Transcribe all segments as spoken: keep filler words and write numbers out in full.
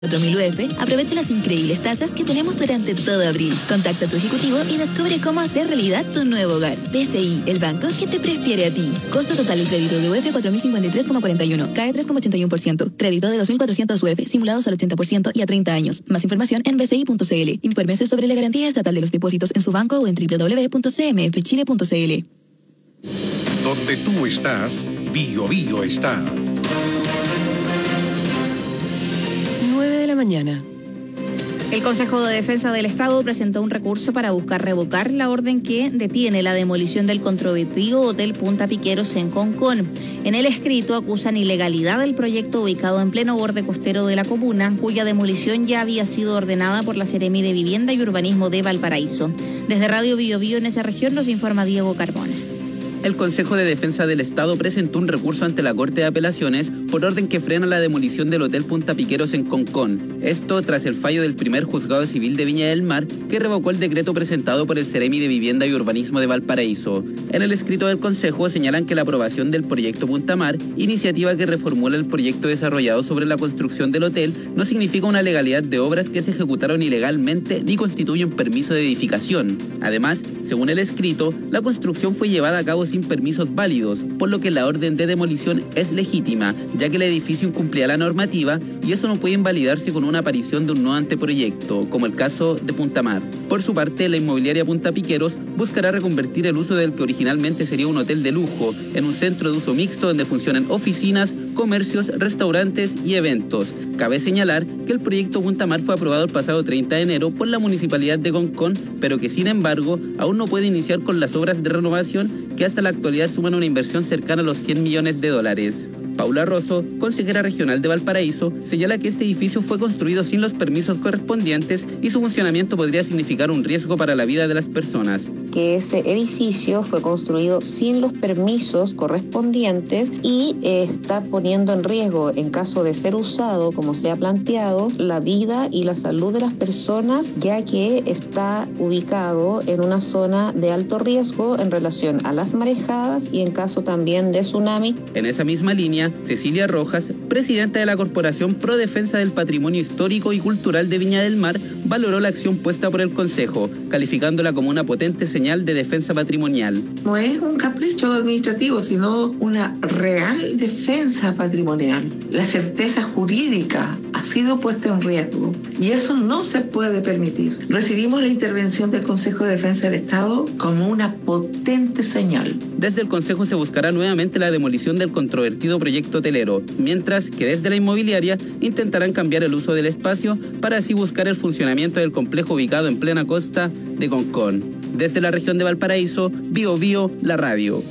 cuatro mil U F, aprovecha las increíbles tasas que tenemos durante todo abril. Contacta a tu ejecutivo y descubre cómo hacer realidad tu nuevo hogar. B C I, el banco que te prefiere a ti. Costo total del crédito de U F cuatro mil cincuenta y tres coma cuarenta y uno, cae tres coma ochenta y uno por ciento. Crédito de dos mil cuatrocientos U F, simulados al ochenta por ciento y a treinta años. Más información en b c i punto c l. Infórmese sobre la garantía estatal de los depósitos en su banco o en w w w punto c m f chile punto c l. Donde tú estás, Bio Bio está. nueve de la mañana. El Consejo de Defensa del Estado presentó un recurso para buscar revocar la orden que detiene la demolición del controvertido Hotel Punta Piqueros en Concón. En el escrito acusan ilegalidad del proyecto ubicado en pleno borde costero de la comuna, cuya demolición ya había sido ordenada por la Seremi de Vivienda y Urbanismo de Valparaíso. Desde Radio Bio Bio en esa región nos informa Diego Carbona. El Consejo de Defensa del Estado presentó un recurso ante la Corte de Apelaciones por orden que frena la demolición del Hotel Punta Piqueros en Concón. Esto tras el fallo del primer juzgado civil de Viña del Mar, que revocó el decreto presentado por el Seremi de Vivienda y Urbanismo de Valparaíso. En el escrito del Consejo señalan que la aprobación del proyecto Punta Mar, iniciativa que reformula el proyecto desarrollado sobre la construcción del hotel, no significa una legalidad de obras que se ejecutaron ilegalmente ni constituye un permiso de edificación. Además, según el escrito, la construcción fue llevada a cabo sin permisos válidos, por lo que la orden de demolición es legítima, ya que el edificio incumplía la normativa y eso no puede invalidarse con una aparición de un nuevo anteproyecto, como el caso de Punta Mar. Por su parte, la inmobiliaria Punta Piqueros buscará reconvertir el uso del que originalmente sería un hotel de lujo en un centro de uso mixto donde funcionan oficinas, comercios, restaurantes y eventos. Cabe señalar que el proyecto Punta Mar fue aprobado el pasado treinta de enero por la Municipalidad de Concón, pero que sin embargo aún no puede iniciar con las obras de renovación que hasta la actualidad suman una inversión cercana a los cien millones de dólares. Paula Rosso, consejera regional de Valparaíso, señala que este edificio fue construido sin los permisos correspondientes y su funcionamiento podría significar un riesgo para la vida de las personas. Que ese edificio fue construido sin los permisos correspondientes y eh, está poniendo en riesgo, en caso de ser usado como se ha planteado, la vida y la salud de las personas, ya que está ubicado en una zona de alto riesgo en relación a las marejadas y en caso también de tsunami. En esa misma línea, Cecilia Rojas, presidenta de la Corporación Pro Defensa del Patrimonio Histórico y Cultural de Viña del Mar, valoró la acción puesta por el Consejo, calificándola como una potente señal de defensa patrimonial. No es un capricho administrativo, sino una real defensa patrimonial. La certeza jurídica ha sido puesta en riesgo y eso no se puede permitir. Recibimos la intervención del Consejo de Defensa del Estado como una potente señal. Desde el Consejo se buscará nuevamente la demolición del controvertido proyecto hotelero, mientras que desde la inmobiliaria intentarán cambiar el uso del espacio para así buscar el funcionamiento del complejo ubicado en plena costa de Concón. Desde la región de Valparaíso, Bio Bio, la radio.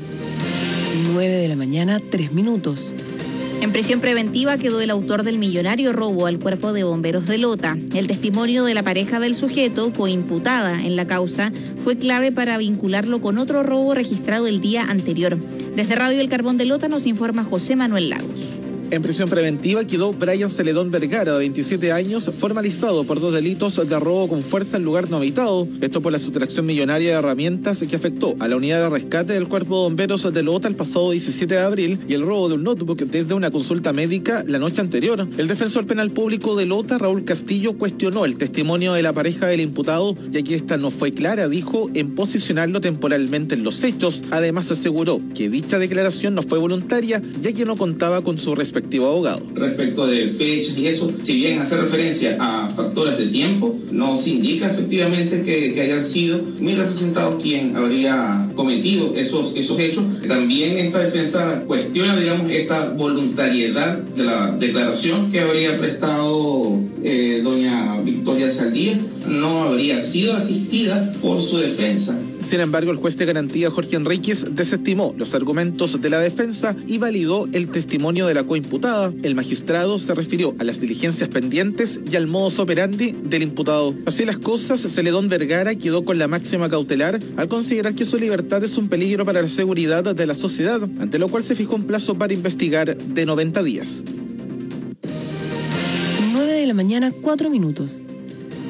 nueve de la mañana, tres minutos. En prisión preventiva quedó el autor del millonario robo al cuerpo de bomberos de Lota. El testimonio de la pareja del sujeto, coimputada en la causa, fue clave para vincularlo con otro robo registrado el día anterior. Desde Radio El Carbón de Lota nos informa José Manuel Lagos. En prisión preventiva quedó Brian Celedón Vergara, de veintisiete años, formalizado por dos delitos de robo con fuerza en lugar no habitado. Esto por la sustracción millonaria de herramientas que afectó a la unidad de rescate del Cuerpo de Bomberos de Lota el pasado diecisiete de abril y el robo de un notebook desde una consulta médica la noche anterior. El defensor penal público de Lota, Raúl Castillo, cuestionó el testimonio de la pareja del imputado, ya que esta no fue clara, dijo, en posicionarlo temporalmente en los hechos. Además aseguró que dicha declaración no fue voluntaria, ya que no contaba con su respectivo abogado. Respecto de fechas y eso, si bien hace referencia a factores de tiempo, no se indica efectivamente que, que haya sido mi representado quien habría cometido esos, esos hechos. También esta defensa cuestiona, digamos, esta voluntariedad de la declaración que habría prestado eh, doña Victoria Saldía. No habría sido asistida por su defensa. Sin embargo, el juez de garantía Jorge Enríquez desestimó los argumentos de la defensa y validó el testimonio de la coimputada. El magistrado se refirió a las diligencias pendientes y al modus operandi del imputado. Así las cosas, Celedón Vergara quedó con la máxima cautelar al considerar que su libertad es un peligro para la seguridad de la sociedad, ante lo cual se fijó un plazo para investigar de noventa días. nueve de la mañana, cuatro minutos.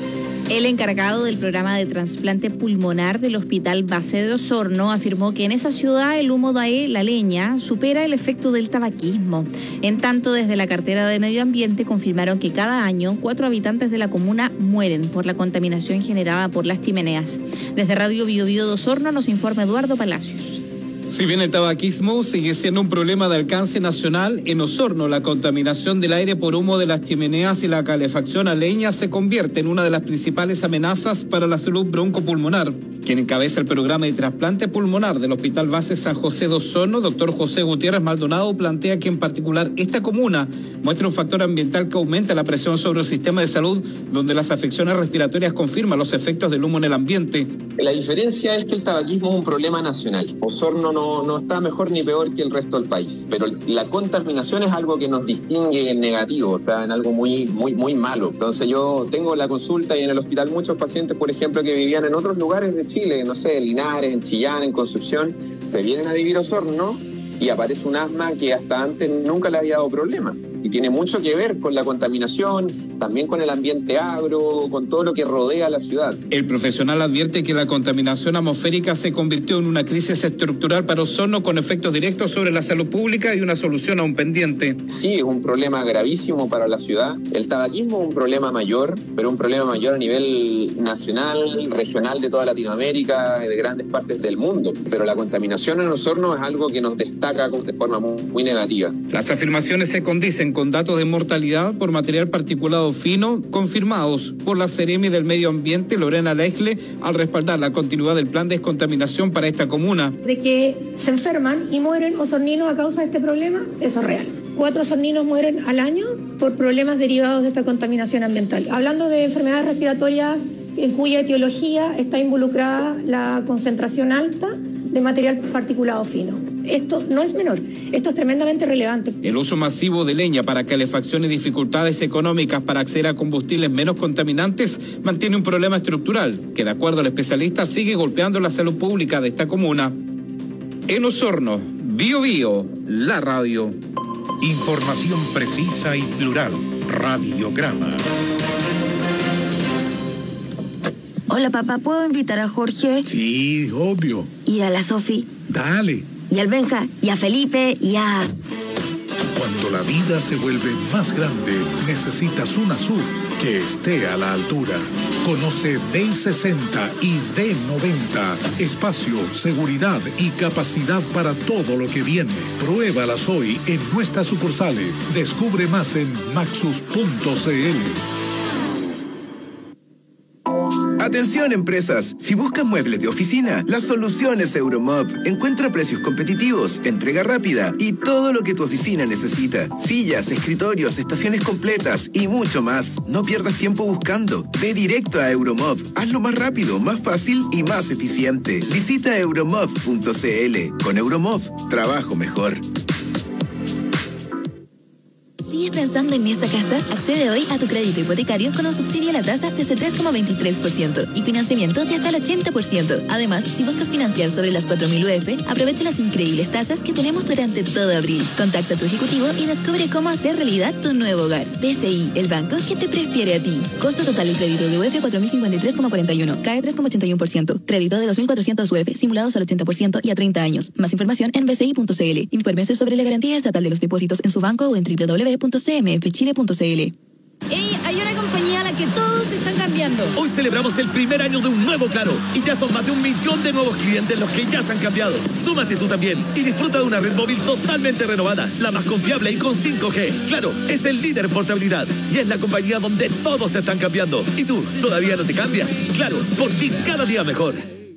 El encargado del programa de trasplante pulmonar del Hospital Base de Osorno afirmó que en esa ciudad el humo de la leña supera el efecto del tabaquismo. En tanto, desde la cartera de Medio Ambiente confirmaron que cada año cuatro habitantes de la comuna mueren por la contaminación generada por las chimeneas. Desde Radio Bio Bio de Osorno nos informa Eduardo Palacios. Si bien el tabaquismo sigue siendo un problema de alcance nacional, en Osorno la contaminación del aire por humo de las chimeneas y la calefacción a leña se convierte en una de las principales amenazas para la salud broncopulmonar. Quien encabeza el programa de trasplante pulmonar del Hospital Base San José de Osorno, doctor José Gutiérrez Maldonado, plantea que en particular esta comuna muestra un factor ambiental que aumenta la presión sobre el sistema de salud, donde las afecciones respiratorias confirman los efectos del humo en el ambiente. La diferencia es que el tabaquismo es un problema nacional. Osorno no, no está mejor ni peor que el resto del país, pero la contaminación es algo que nos distingue en negativo, o sea, en algo muy, muy, muy malo. Entonces yo tengo la consulta y en el hospital muchos pacientes, por ejemplo, que vivían en otros lugares de Chile, no sé, Linares, en Chillán, en Concepción, se vienen a vivir a Osorno y aparece un asma que hasta antes nunca le había dado problema. Y tiene mucho que ver con la contaminación, también con el ambiente agro, con todo lo que rodea la ciudad. El profesional advierte que la contaminación atmosférica se convirtió en una crisis estructural para Osorno con efectos directos sobre la salud pública y una solución aún pendiente. Sí, es un problema gravísimo para la ciudad. El tabaquismo es un problema mayor, pero un problema mayor a nivel nacional, regional de toda Latinoamérica y de grandes partes del mundo. Pero la contaminación en Osorno es algo que nos destaca de forma muy, muy negativa. Las afirmaciones se condicen con datos de mortalidad por material particulado fino confirmados por la Seremi del Medio Ambiente, Lorena Leisle, al respaldar la continuidad del plan de descontaminación para esta comuna. De que se enferman y mueren osorninos a causa de este problema, eso es real. Cuatro osorninos mueren al año por problemas derivados de esta contaminación ambiental. Hablando de enfermedades respiratorias en cuya etiología está involucrada la concentración alta de material particulado fino. Esto no es menor, esto es tremendamente relevante. El uso masivo de leña para calefacción y dificultades económicas para acceder a combustibles menos contaminantes mantiene un problema estructural que, de acuerdo al especialista, sigue golpeando la salud pública de esta comuna. En Osorno, Bio Bio, la radio. Información precisa y plural. Radiograma. Hola, papá, ¿puedo invitar a Jorge? Sí, obvio. ¿Y a la Sofi? Dale. ¿Y al Benja? ¿Y a Felipe? ¿Y a...? Cuando la vida se vuelve más grande, necesitas una S U V que esté a la altura. Conoce D sesenta y D noventa. Espacio, seguridad y capacidad para todo lo que viene. Pruébalas hoy en nuestras sucursales. Descubre más en maxus punto c l. Atención, empresas, si buscan muebles de oficina, la solución es Euromob. Encuentra precios competitivos, entrega rápida y todo lo que tu oficina necesita. Sillas, escritorios, estaciones completas y mucho más. No pierdas tiempo buscando. Ve directo a Euromob. Hazlo más rápido, más fácil y más eficiente. Visita euromob punto c l. Con Euromob, trabajo mejor. ¿Sigues pensando en esa casa? Accede hoy a tu crédito hipotecario con un subsidio a la tasa desde tres coma veintitrés por ciento y financiamiento de hasta el ochenta por ciento. Además, si buscas financiar sobre las cuatro mil U F, aprovecha las increíbles tasas que tenemos durante todo abril. Contacta a tu ejecutivo y descubre cómo hacer realidad tu nuevo hogar. B C I, el banco que te prefiere a ti. Costo total del crédito de U F cuatro mil cincuenta y tres coma cuarenta y uno, C A E tres coma ochenta y uno por ciento. Crédito de dos mil cuatrocientos U F simulados al ochenta por ciento y a treinta años. Más información en b c i punto c l. Infórmese sobre la garantía estatal de los depósitos en su banco o en w w w punto c m f chile punto c l. ¡Ey! Hay una compañía a la que todos están cambiando. Hoy celebramos el primer año de un nuevo Claro y ya son más de un millón de nuevos clientes los que ya se han cambiado. Súmate tú también y disfruta de una red móvil totalmente renovada, la más confiable y con cinco G. Claro, es el líder en portabilidad y es la compañía donde todos se están cambiando. ¿Y tú, todavía no te cambias? Claro, por ti cada día mejor.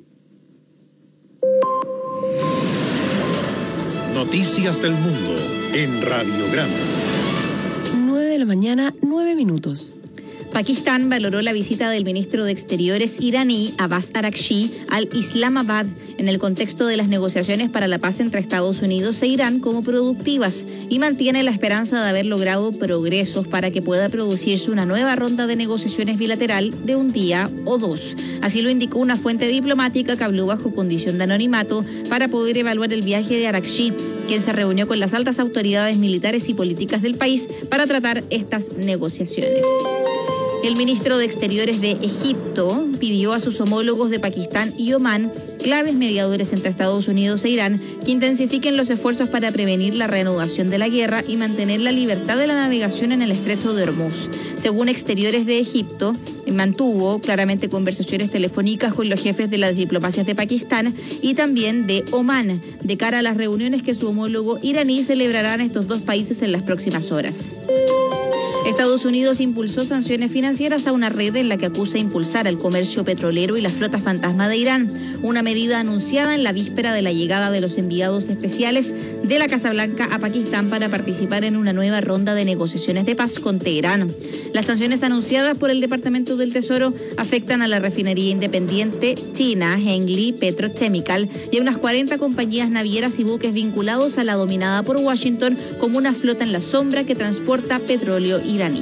Noticias del mundo en Radiograma. nueve de la mañana, nueve minutos. Pakistán valoró la visita del ministro de Exteriores iraní Abbas Araghchi al Islamabad en el contexto de las negociaciones para la paz entre Estados Unidos e Irán como productivas y mantiene la esperanza de haber logrado progresos para que pueda producirse una nueva ronda de negociaciones bilateral de un día o dos. Así lo indicó una fuente diplomática que habló bajo condición de anonimato para poder evaluar el viaje de Araghchi, quien se reunió con las altas autoridades militares y políticas del país para tratar estas negociaciones. El ministro de Exteriores de Egipto pidió a sus homólogos de Pakistán y Omán, claves mediadores entre Estados Unidos e Irán, que intensifiquen los esfuerzos para prevenir la reanudación de la guerra y mantener la libertad de la navegación en el estrecho de Hormuz. Según Exteriores de Egipto, mantuvo claramente conversaciones telefónicas con los jefes de las diplomacias de Pakistán y también de Omán, de cara a las reuniones que su homólogo iraní celebrará en estos dos países en las próximas horas. Estados Unidos impulsó sanciones financieras a una red en la que acusa impulsar el comercio petrolero y la flota fantasma de Irán, una medida anunciada en la víspera de la llegada de los enviados especiales de la Casa Blanca a Pakistán para participar en una nueva ronda de negociaciones de paz con Teherán. Las sanciones anunciadas por el Departamento del Tesoro afectan a la refinería independiente china Hengli Petrochemical y a unas cuarenta compañías navieras y buques vinculados a la dominada por Washington como una flota en la sombra que transporta petróleo iraní.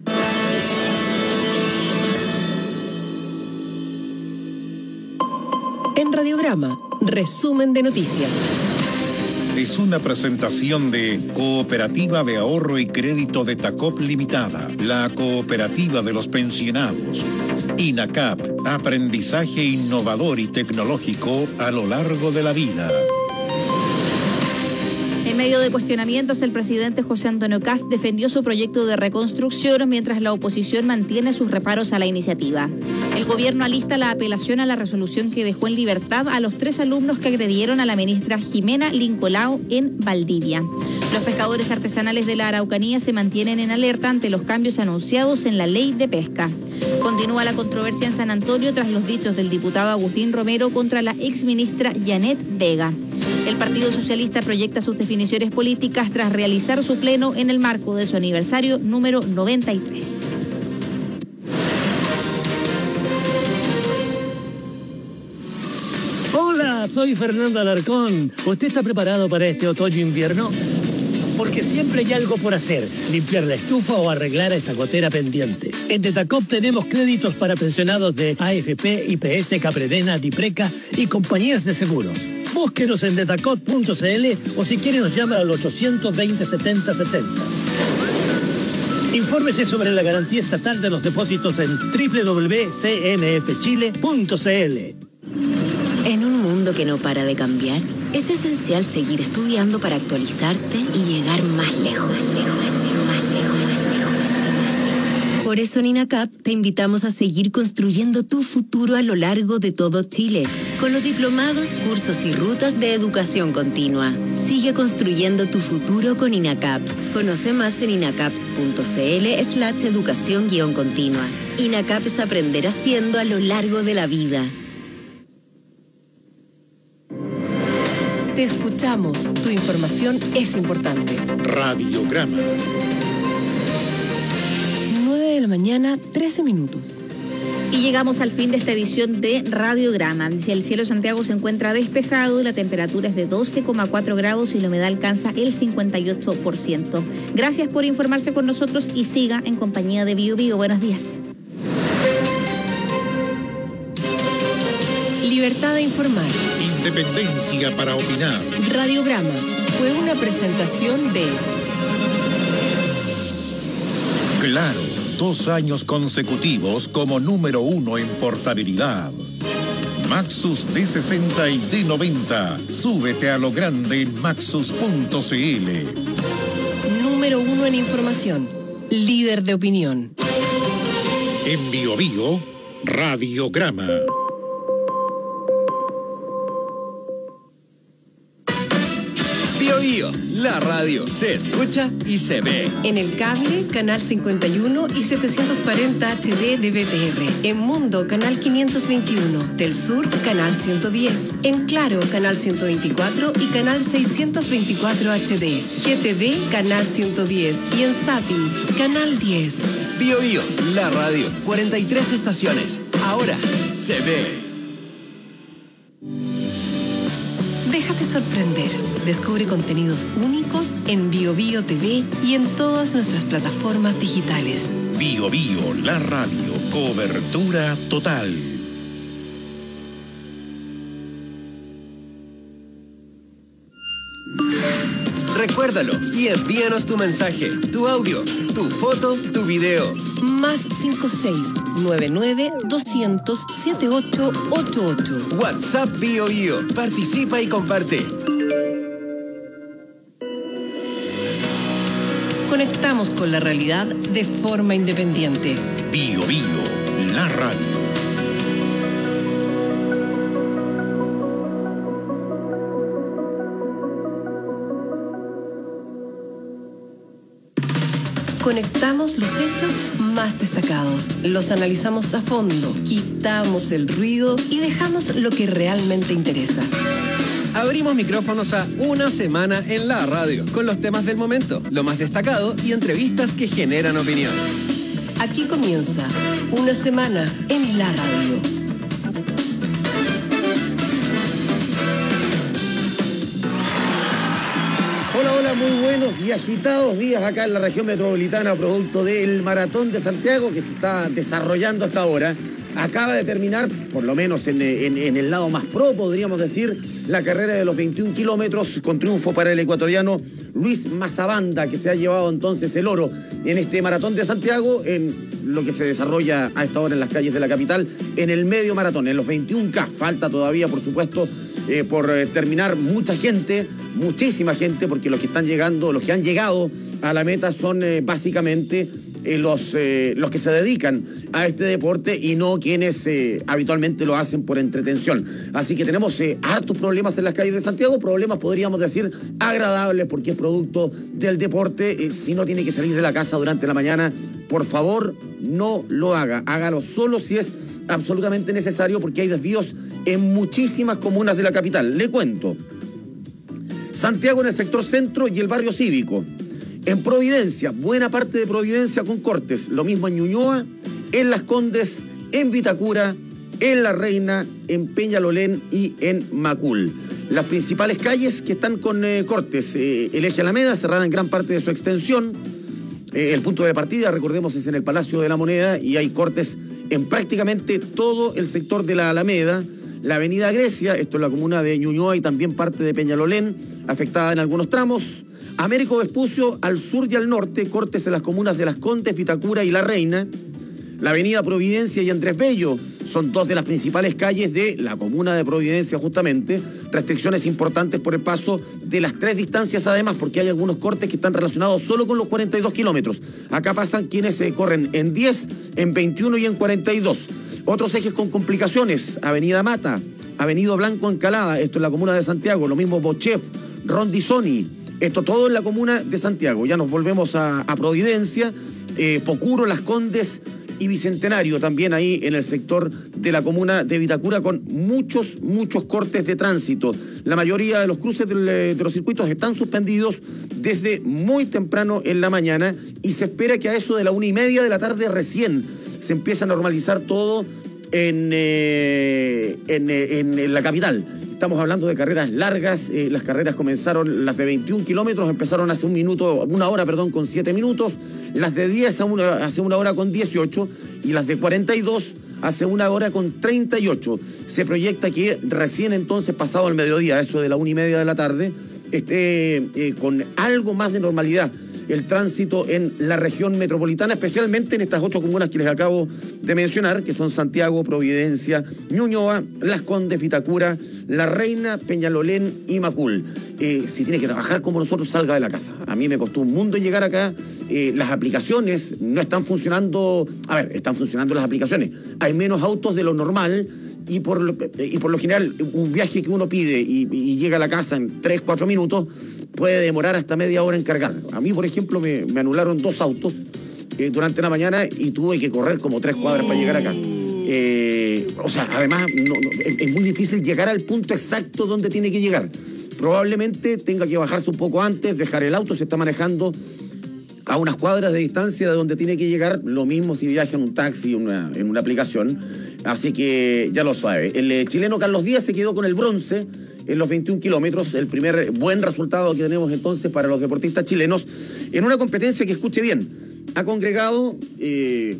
En Radiograma, resumen de noticias. Es una presentación de Cooperativa de Ahorro y Crédito de Tacop Limitada, la cooperativa de los pensionados. INACAP, aprendizaje innovador y tecnológico a lo largo de la vida. En medio de cuestionamientos, el presidente José Antonio Kast defendió su proyecto de reconstrucción mientras la oposición mantiene sus reparos a la iniciativa. El gobierno alista la apelación a la resolución que dejó en libertad a los tres alumnos que agredieron a la ministra Jimena Lincolao en Valdivia. Los pescadores artesanales de la Araucanía se mantienen en alerta ante los cambios anunciados en la ley de pesca. Continúa la controversia en San Antonio tras los dichos del diputado Agustín Romero contra la exministra Janet Vega. El Partido Socialista proyecta sus definiciones políticas tras realizar su pleno en el marco de su aniversario número noventa y tres. Hola, soy Fernando Alarcón. ¿Usted está preparado para este otoño-invierno? Porque siempre hay algo por hacer, limpiar la estufa o arreglar esa gotera pendiente. En Detacop tenemos créditos para pensionados de A F P, I P S, Capredena, Dipreca y compañías de seguros. Búsquenos en detacop punto c l o si quiere nos llama al ochocientos veinte setenta setenta. Infórmese sobre la garantía estatal de los depósitos en doble u doble u doble u punto c m f chile punto c l. En un mundo que no para de cambiar, es esencial seguir estudiando para actualizarte y llegar más lejos, lejos, lejos, más lejos, más lejos. Por eso en INACAP te invitamos a seguir construyendo tu futuro a lo largo de todo Chile, con los diplomados, cursos y rutas de educación continua. Sigue construyendo tu futuro con INACAP. Conoce más en inacap punto c l slash educación guión continua. INACAP es aprender haciendo a lo largo de la vida. Te escuchamos. Tu información es importante. Radiograma. nueve de la mañana, trece minutos. Y llegamos al fin de esta edición de Radiograma. El cielo de Santiago se encuentra despejado, la temperatura es de doce coma cuatro grados y la humedad alcanza el cincuenta y ocho por ciento. Gracias por informarse con nosotros y siga en compañía de Bio Bio. Buenos días. Libertad de informar. Independencia para opinar. Radiograma fue una presentación de Claro, dos años consecutivos como número uno en portabilidad. Maxus D sesenta y D noventa. Súbete a lo grande en maxus punto c l. Número uno en información. Líder de opinión. En Bio Bio, Radiograma. Bio Bio, la radio se escucha y se ve. En el cable, canal cincuenta y uno y setecientos cuarenta H D de B T R. En Mundo, canal quinientos veintiuno. Del Sur, canal ciento diez. En Claro, canal ciento veinticuatro y canal seiscientos veinticuatro H D. G T V, canal ciento diez. Y en Zapping, canal diez. Bio Bio, la radio. cuarenta y tres estaciones. Ahora se ve. Déjate sorprender. Descubre contenidos únicos en Bio Bio T V y en todas nuestras plataformas digitales. Bio Bio, la radio. Cobertura total. Recuérdalo y envíanos tu mensaje, tu audio, tu foto, tu video. Más cinco seis nueve nueve doscientos setenta y ocho ochenta y ocho. WhatsApp Bio Bio. Participa y comparte. Conectamos con la realidad de forma independiente. Bio Bio, la radio. Conectamos los hechos más destacados, los analizamos a fondo, quitamos el ruido y dejamos lo que realmente interesa. Abrimos micrófonos a Una Semana en la Radio, con los temas del momento, lo más destacado y entrevistas que generan opinión. Aquí comienza Una Semana en la Radio. Hola, hola, muy buenos y agitados días acá en la región metropolitana, producto del Maratón de Santiago que se está desarrollando hasta ahora. Acaba de terminar, por lo menos en, en, en el lado más pro, podríamos decir, la carrera de los veintiún kilómetros con triunfo para el ecuatoriano Luis Mazabanda, que se ha llevado entonces el oro en este Maratón de Santiago, en lo que se desarrolla a esta hora en las calles de la capital, en el medio maratón, en los veintiún K. Falta todavía, por supuesto, eh, por eh, terminar mucha gente, muchísima gente, porque los que están llegando, los que han llegado a la meta son eh, básicamente eh, los, eh, los que se dedican a este deporte y no quienes eh, habitualmente lo hacen por entretención. Así que tenemos eh, hartos problemas en las calles de Santiago, problemas podríamos decir agradables porque es producto del deporte. Eh, si no tiene que salir de la casa durante la mañana, por favor no lo haga, hágalo solo si es absolutamente necesario, porque hay desvíos en muchísimas comunas de la capital. Le cuento: Santiago en el sector centro y el barrio cívico. En Providencia, buena parte de Providencia con cortes. Lo mismo en Ñuñoa, en Las Condes, en Vitacura, en La Reina, en Peñalolén y en Macul. Las principales calles que están con eh, cortes. Eh, el eje Alameda, cerrada en gran parte de su extensión. Eh, el punto de partida, recordemos, es en el Palacio de la Moneda y hay cortes en prácticamente todo el sector de la Alameda. La avenida Grecia, esto es la comuna de Ñuñoa y también parte de Peñalolén, afectada en algunos tramos. Américo Vespucio, al sur y al norte, cortes en las comunas de Las Condes, Vitacura y La Reina. La avenida Providencia y Andrés Bello son dos de las principales calles de la comuna de Providencia, justamente. Restricciones importantes por el paso de las tres distancias, además, porque hay algunos cortes que están relacionados solo con los cuarenta y dos kilómetros. Acá pasan quienes se corren en diez, en veintiuno y en cuarenta y dos. Otros ejes con complicaciones: Avenida Mata, Avenida Blanco Encalada, esto es la comuna de Santiago, lo mismo Bochef, Rondizoni, esto todo en la comuna de Santiago. Ya nos volvemos a, a Providencia, eh, Pocuro, Las Condes y Bicentenario, también ahí en el sector de la comuna de Vitacura, con muchos, muchos cortes de tránsito. La mayoría de los cruces del, de los circuitos están suspendidos desde muy temprano en la mañana y se espera que a eso de la una y media de la tarde recién se empieza a normalizar todo en, eh, en, en, en la capital. Estamos hablando de carreras largas. Eh, las carreras comenzaron, las de veintiún kilómetros empezaron hace un minuto, una hora, perdón, con siete minutos. Las de diez a una, hace una hora con dieciocho y las de cuarenta y dos hace una hora con treinta y ocho. Se proyecta que recién entonces, pasado el mediodía, eso de la una y media de la tarde, esté eh, con algo más de normalidad el tránsito en la región metropolitana, especialmente en estas ocho comunas que les acabo de mencionar, que son Santiago, Providencia, Ñuñoa, Las Condes, Vitacura, La Reina, Peñalolén y Macul. Eh, si tiene que trabajar como nosotros, salga de la casa. A mí me costó un mundo llegar acá. Eh, las aplicaciones no están funcionando. A ver, están funcionando las aplicaciones. Hay menos autos de lo normal. Y por, lo, y por lo general, un viaje que uno pide y, y llega a la casa en tres, cuatro minutos, puede demorar hasta media hora en cargar. A mí, por ejemplo, me, me anularon dos autos eh, durante la mañana y tuve que correr como tres cuadras para llegar acá. Eh, o sea, además, no, no, es, es muy difícil llegar al punto exacto donde tiene que llegar. Probablemente tenga que bajarse un poco antes, dejar el auto, se está manejando a unas cuadras de distancia de donde tiene que llegar. Lo mismo si viaja en un taxi, una, en una aplicación. Así que ya lo sabe. El eh, chileno Carlos Díaz se quedó con el bronce en los veintiún kilómetros, el primer buen resultado que tenemos entonces para los deportistas chilenos, en una competencia que, escuche bien, ha congregado eh,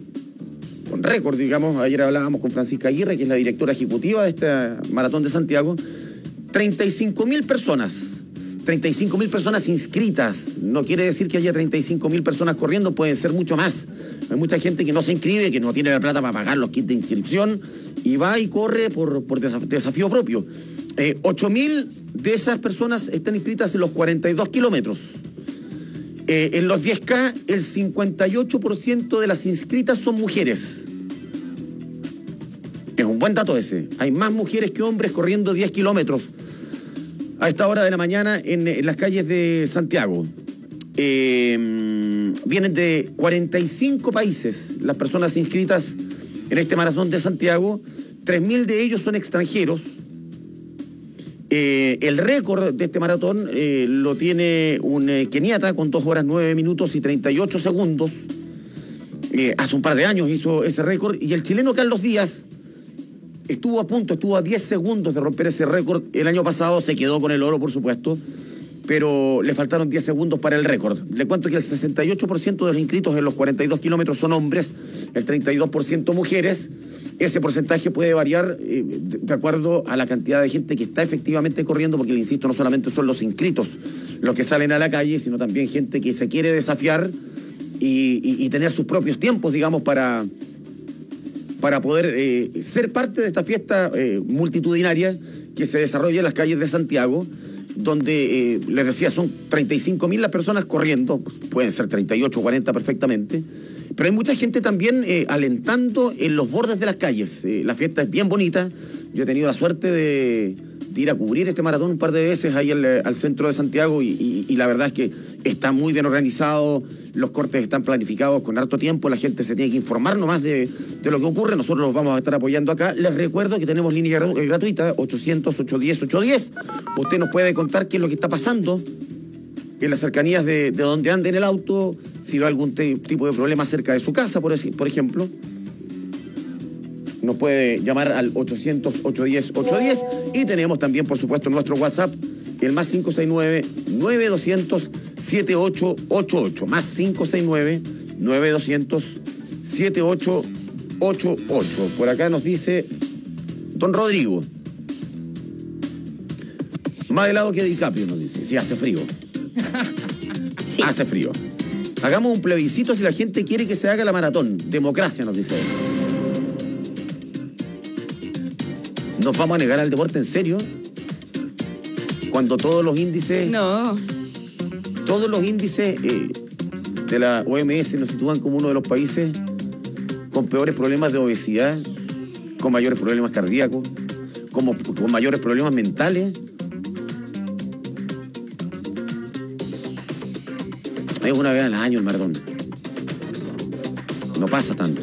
con récord, digamos. Ayer hablábamos con Francisca Aguirre, que es la directora ejecutiva de este Maratón de Santiago, treinta y cinco mil personas treinta y cinco mil personas inscritas. No quiere decir que haya treinta y cinco mil personas corriendo, pueden ser mucho más. Hay mucha gente que no se inscribe, que no tiene la plata para pagar los kits de inscripción y va y corre por, por desafío propio. Eh, ocho mil de esas personas están inscritas en los cuarenta y dos kilómetros. Eh, en los diez K, el cincuenta y ocho por ciento de las inscritas son mujeres. Es un buen dato ese. Hay más mujeres que hombres corriendo diez kilómetros a esta hora de la mañana en, en las calles de Santiago. Eh, vienen de cuarenta y cinco países las personas inscritas en este maratón de Santiago. tres mil de ellos son extranjeros. Eh, el récord de este maratón eh, lo tiene un eh, keniata con dos horas nueve minutos y treinta y ocho segundos. Eh, hace un par de años hizo ese récord. Y el chileno Carlos Díaz estuvo a punto, estuvo a diez segundos de romper ese récord. El año pasado se quedó con el oro, por supuesto, pero le faltaron diez segundos para el récord. Le cuento que el sesenta y ocho por ciento de los inscritos en los cuarenta y dos kilómetros son hombres, el treinta y dos por ciento mujeres. Ese porcentaje puede variar eh, de, de acuerdo a la cantidad de gente que está efectivamente corriendo, porque, le insisto, no solamente son los inscritos los que salen a la calle, sino también gente que se quiere desafiar y, y, y tener sus propios tiempos, digamos, para... para poder eh, ser parte de esta fiesta eh, multitudinaria que se desarrolla en las calles de Santiago, donde, eh, les decía, son treinta y cinco mil las personas corriendo, pues pueden ser treinta y ocho o cuarenta perfectamente, pero hay mucha gente también eh, alentando en los bordes de las calles. Eh, la fiesta es bien bonita. Yo he tenido la suerte de, de ir a cubrir este maratón un par de veces ahí al, al centro de Santiago y, y, y la verdad es que está muy bien organizado. Los cortes están planificados con harto tiempo, la gente se tiene que informar nomás de, de lo que ocurre. Nosotros los vamos a estar apoyando acá. Les recuerdo que tenemos línea gratuita, ochocientos, ochocientos diez, ochocientos diez. Usted nos puede contar qué es lo que está pasando en las cercanías de, de donde ande en el auto, si ve algún te, tipo de problema cerca de su casa, por, por ejemplo. Nos puede llamar al ochocientos, ochocientos diez, ochocientos diez. Y tenemos también, por supuesto, nuestro WhatsApp, el más cinco seis nueve, nueve dos cero cero, siete ocho ocho ocho. Más cinco seis nueve, nueve dos cero cero, siete ocho ocho ocho. Por acá nos dice don Rodrigo. Más helado que DiCaprio, nos dice. Sí, hace frío. Sí. Hace frío. Hagamos un plebiscito si la gente quiere que se haga la maratón. Democracia, nos dice él. ¿Nos vamos a negar al deporte en serio? Cuando todos los índices... No. Todos los índices eh, de la O M S nos sitúan como uno de los países con peores problemas de obesidad, con mayores problemas cardíacos, como, con mayores problemas mentales. Es una vez al año el maratón. No pasa tanto.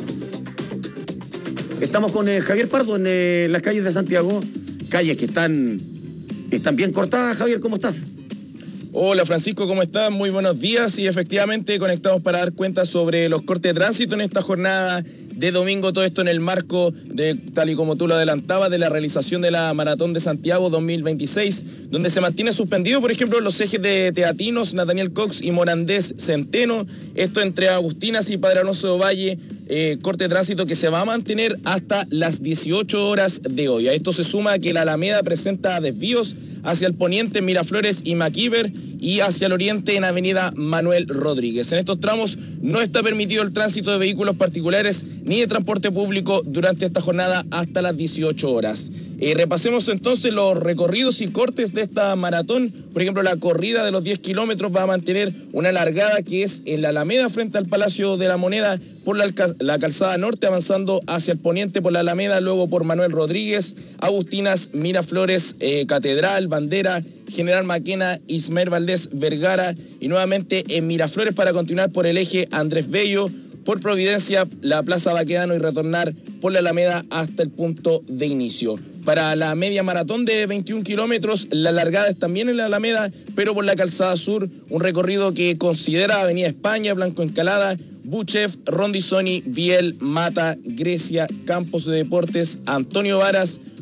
Estamos con eh, Javier Pardo en eh, las calles de Santiago. Calles que están, están bien cortadas. Javier, ¿cómo estás? Hola Francisco, ¿cómo estás? Muy buenos días y efectivamente conectamos para dar cuenta sobre los cortes de tránsito en esta jornada de domingo, todo esto en el marco de, tal y como tú lo adelantabas, de la realización de la Maratón de Santiago dos mil veintiséis, donde se mantiene suspendido, por ejemplo, los ejes de Teatinos, Nathaniel Cox y Morandés Centeno, esto entre Agustinas y Padre Alonso de Valle, eh, corte de tránsito que se va a mantener hasta las dieciocho horas de hoy. A esto se suma que la Alameda presenta desvíos hacia el poniente en Miraflores y Maquiver y hacia el oriente en Avenida Manuel Rodríguez. En estos tramos no está permitido el tránsito de vehículos particulares ni de transporte público durante esta jornada hasta las dieciocho horas. Eh, repasemos entonces los recorridos y cortes de esta maratón. Por ejemplo, la corrida de los diez kilómetros va a mantener una largada que es en la Alameda frente al Palacio de la Moneda por la, la calzada norte, avanzando hacia el poniente por la Alameda, luego por Manuel Rodríguez, Agustinas, Miraflores, eh, Catedral, Bandera, General Maquena, Ismael Valdés, Vergara y nuevamente en Miraflores para continuar por el eje Andrés Bello, por Providencia, la Plaza Baquedano y retornar por la Alameda hasta el punto de inicio. Para la media maratón de veintiún kilómetros, la largada es también en la Alameda, pero por la calzada sur, un recorrido que considera Avenida España, Blanco Encalada, Buchef, Rondizoni, Biel, Mata, Grecia, Campos de Deportes, Antonio Varas,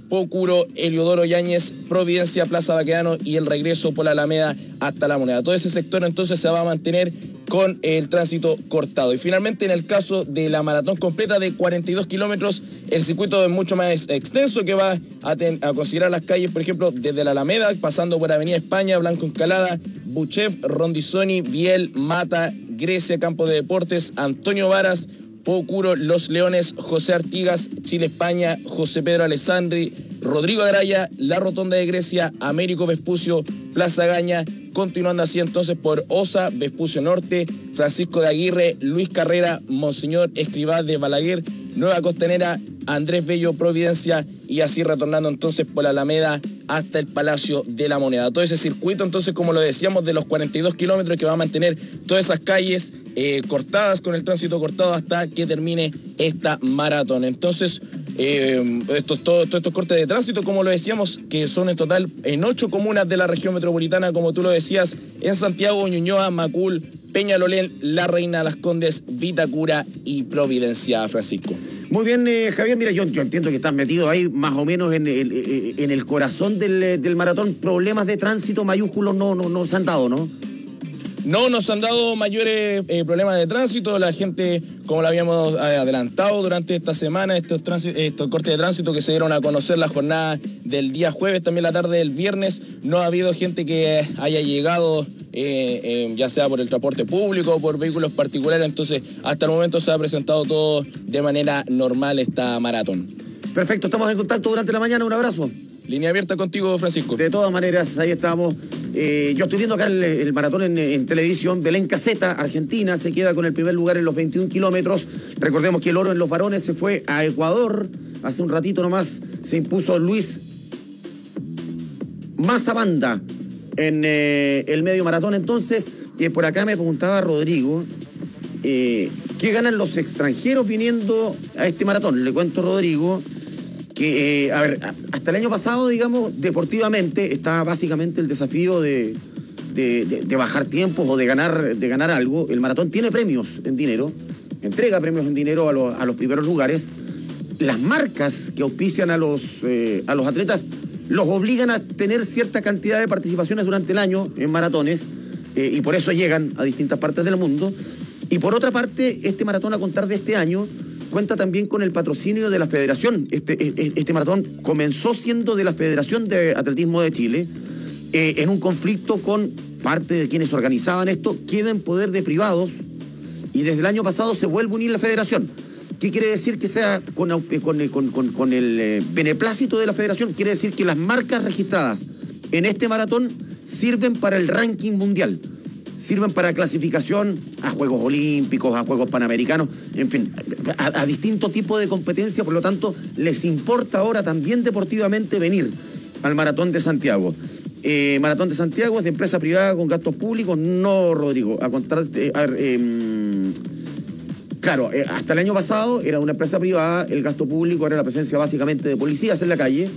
Pocuro, Heliodoro Yáñez, Providencia, Plaza Baquedano y el regreso por la Alameda hasta La Moneda. Todo ese sector entonces se va a mantener con el tránsito cortado. Y finalmente, en el caso de la maratón completa de cuarenta y dos kilómetros, el circuito es mucho más extenso, que va a, ten, a considerar las calles, por ejemplo, desde la Alameda, pasando por Avenida España, Blanco Encalada, Buchef, Rondizoni, Biel, Mata, Grecia, Campo de Deportes, Antonio Varas, Pocuro, Los Leones, José Artigas, Chile España, José Pedro Alessandri, Rodrigo Araya, La Rotonda de Grecia, Américo Vespucio, Plaza Gaña, continuando así entonces por Osa, Vespucio Norte, Francisco de Aguirre, Luis Carrera, Monseñor Escribá de Balaguer, Nueva Costanera, Andrés Bello, Providencia, y así retornando entonces por la Alameda hasta el Palacio de la Moneda. Todo ese circuito entonces, como lo decíamos, de los cuarenta y dos kilómetros, que va a mantener todas esas calles eh, cortadas, con el tránsito cortado hasta que termine esta maratón. Entonces, eh, estos, todo, todos estos cortes de tránsito, como lo decíamos, que son en total en ocho comunas de la región metropolitana, como tú lo decías, en Santiago, Ñuñoa, Macul, Peñalolén, La Reina, Las Condes, Vitacura y Providencia, Francisco. Muy bien, eh, Javier, mira, yo, yo entiendo que estás metido ahí más o menos en, en, en el corazón del, del maratón. Problemas de tránsito mayúsculos no, no, no se han dado, ¿no? No nos han dado mayores eh, problemas de tránsito. La gente, como lo habíamos adelantado durante esta semana, estos, estos cortes de tránsito que se dieron a conocer la jornada del día jueves, también la tarde del viernes, no ha habido gente que haya llegado, eh, eh, ya sea por el transporte público o por vehículos particulares. Entonces, hasta el momento se ha presentado todo de manera normal esta maratón. Perfecto, estamos en contacto durante la mañana. Un abrazo. Línea abierta contigo, Francisco. De todas maneras, ahí estamos. Eh, yo estoy viendo acá el, el maratón en, en televisión. Belén Caseta, Argentina, se queda con el primer lugar en los veintiún kilómetros. Recordemos que el oro en los varones se fue a Ecuador. Hace un ratito nomás se impuso Luis Mazabanda en eh, el medio maratón. Entonces, eh, por acá me preguntaba Rodrigo, eh, ¿qué ganan los extranjeros viniendo a este maratón? Le cuento, Rodrigo, que, eh, a ver, hasta el año pasado, digamos, deportivamente, estaba básicamente el desafío de, de, de, de bajar tiempos o de ganar, de ganar algo. El maratón tiene premios en dinero, entrega premios en dinero a los, a los primeros lugares. Las marcas que auspician a los, eh, a los atletas los obligan a tener cierta cantidad de participaciones durante el año en maratones, eh, y por eso llegan a distintas partes del mundo. Y por otra parte, este maratón, a contar de este año, cuenta también con el patrocinio de la Federación. Este, este, este maratón comenzó siendo de la Federación de Atletismo de Chile, eh, en un conflicto con parte de quienes organizaban esto, queda en poder de privados, y desde el año pasado se vuelve a unir la Federación. ¿Qué quiere decir que sea con, con, con, con, con el eh, beneplácito de la Federación? Quiere decir que las marcas registradas en este maratón sirven para el ranking mundial. Sirven para clasificación a Juegos Olímpicos, a Juegos Panamericanos, en fin, a, a distintos tipos de competencias. Por lo tanto, les importa ahora también deportivamente venir al Maratón de Santiago. Eh, Maratón de Santiago es de empresa privada con gastos públicos. No, Rodrigo, a contar... Eh, a ver, eh, claro, eh, hasta el año pasado era una empresa privada, el gasto público era la presencia básicamente de policías en la calle,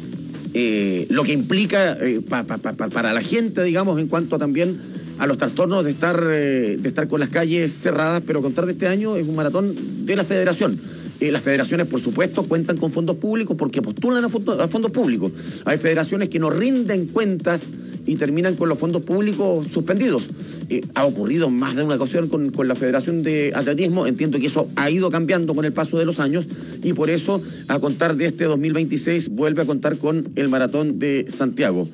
eh, lo que implica eh, pa, pa, pa, para la gente, digamos, en cuanto a también a los trastornos de estar, eh, de estar con las calles cerradas. Pero contar de este año es un maratón de la Federación. Eh, las federaciones, por supuesto, cuentan con fondos públicos porque postulan a, fondo, a fondos públicos. Hay federaciones que no rinden cuentas y terminan con los fondos públicos suspendidos. Eh, ha ocurrido más de una ocasión con, con la Federación de Atletismo. Entiendo que eso ha ido cambiando con el paso de los años, y por eso, a contar de este dos mil veintiséis, vuelve a contar con el Maratón de Santiago.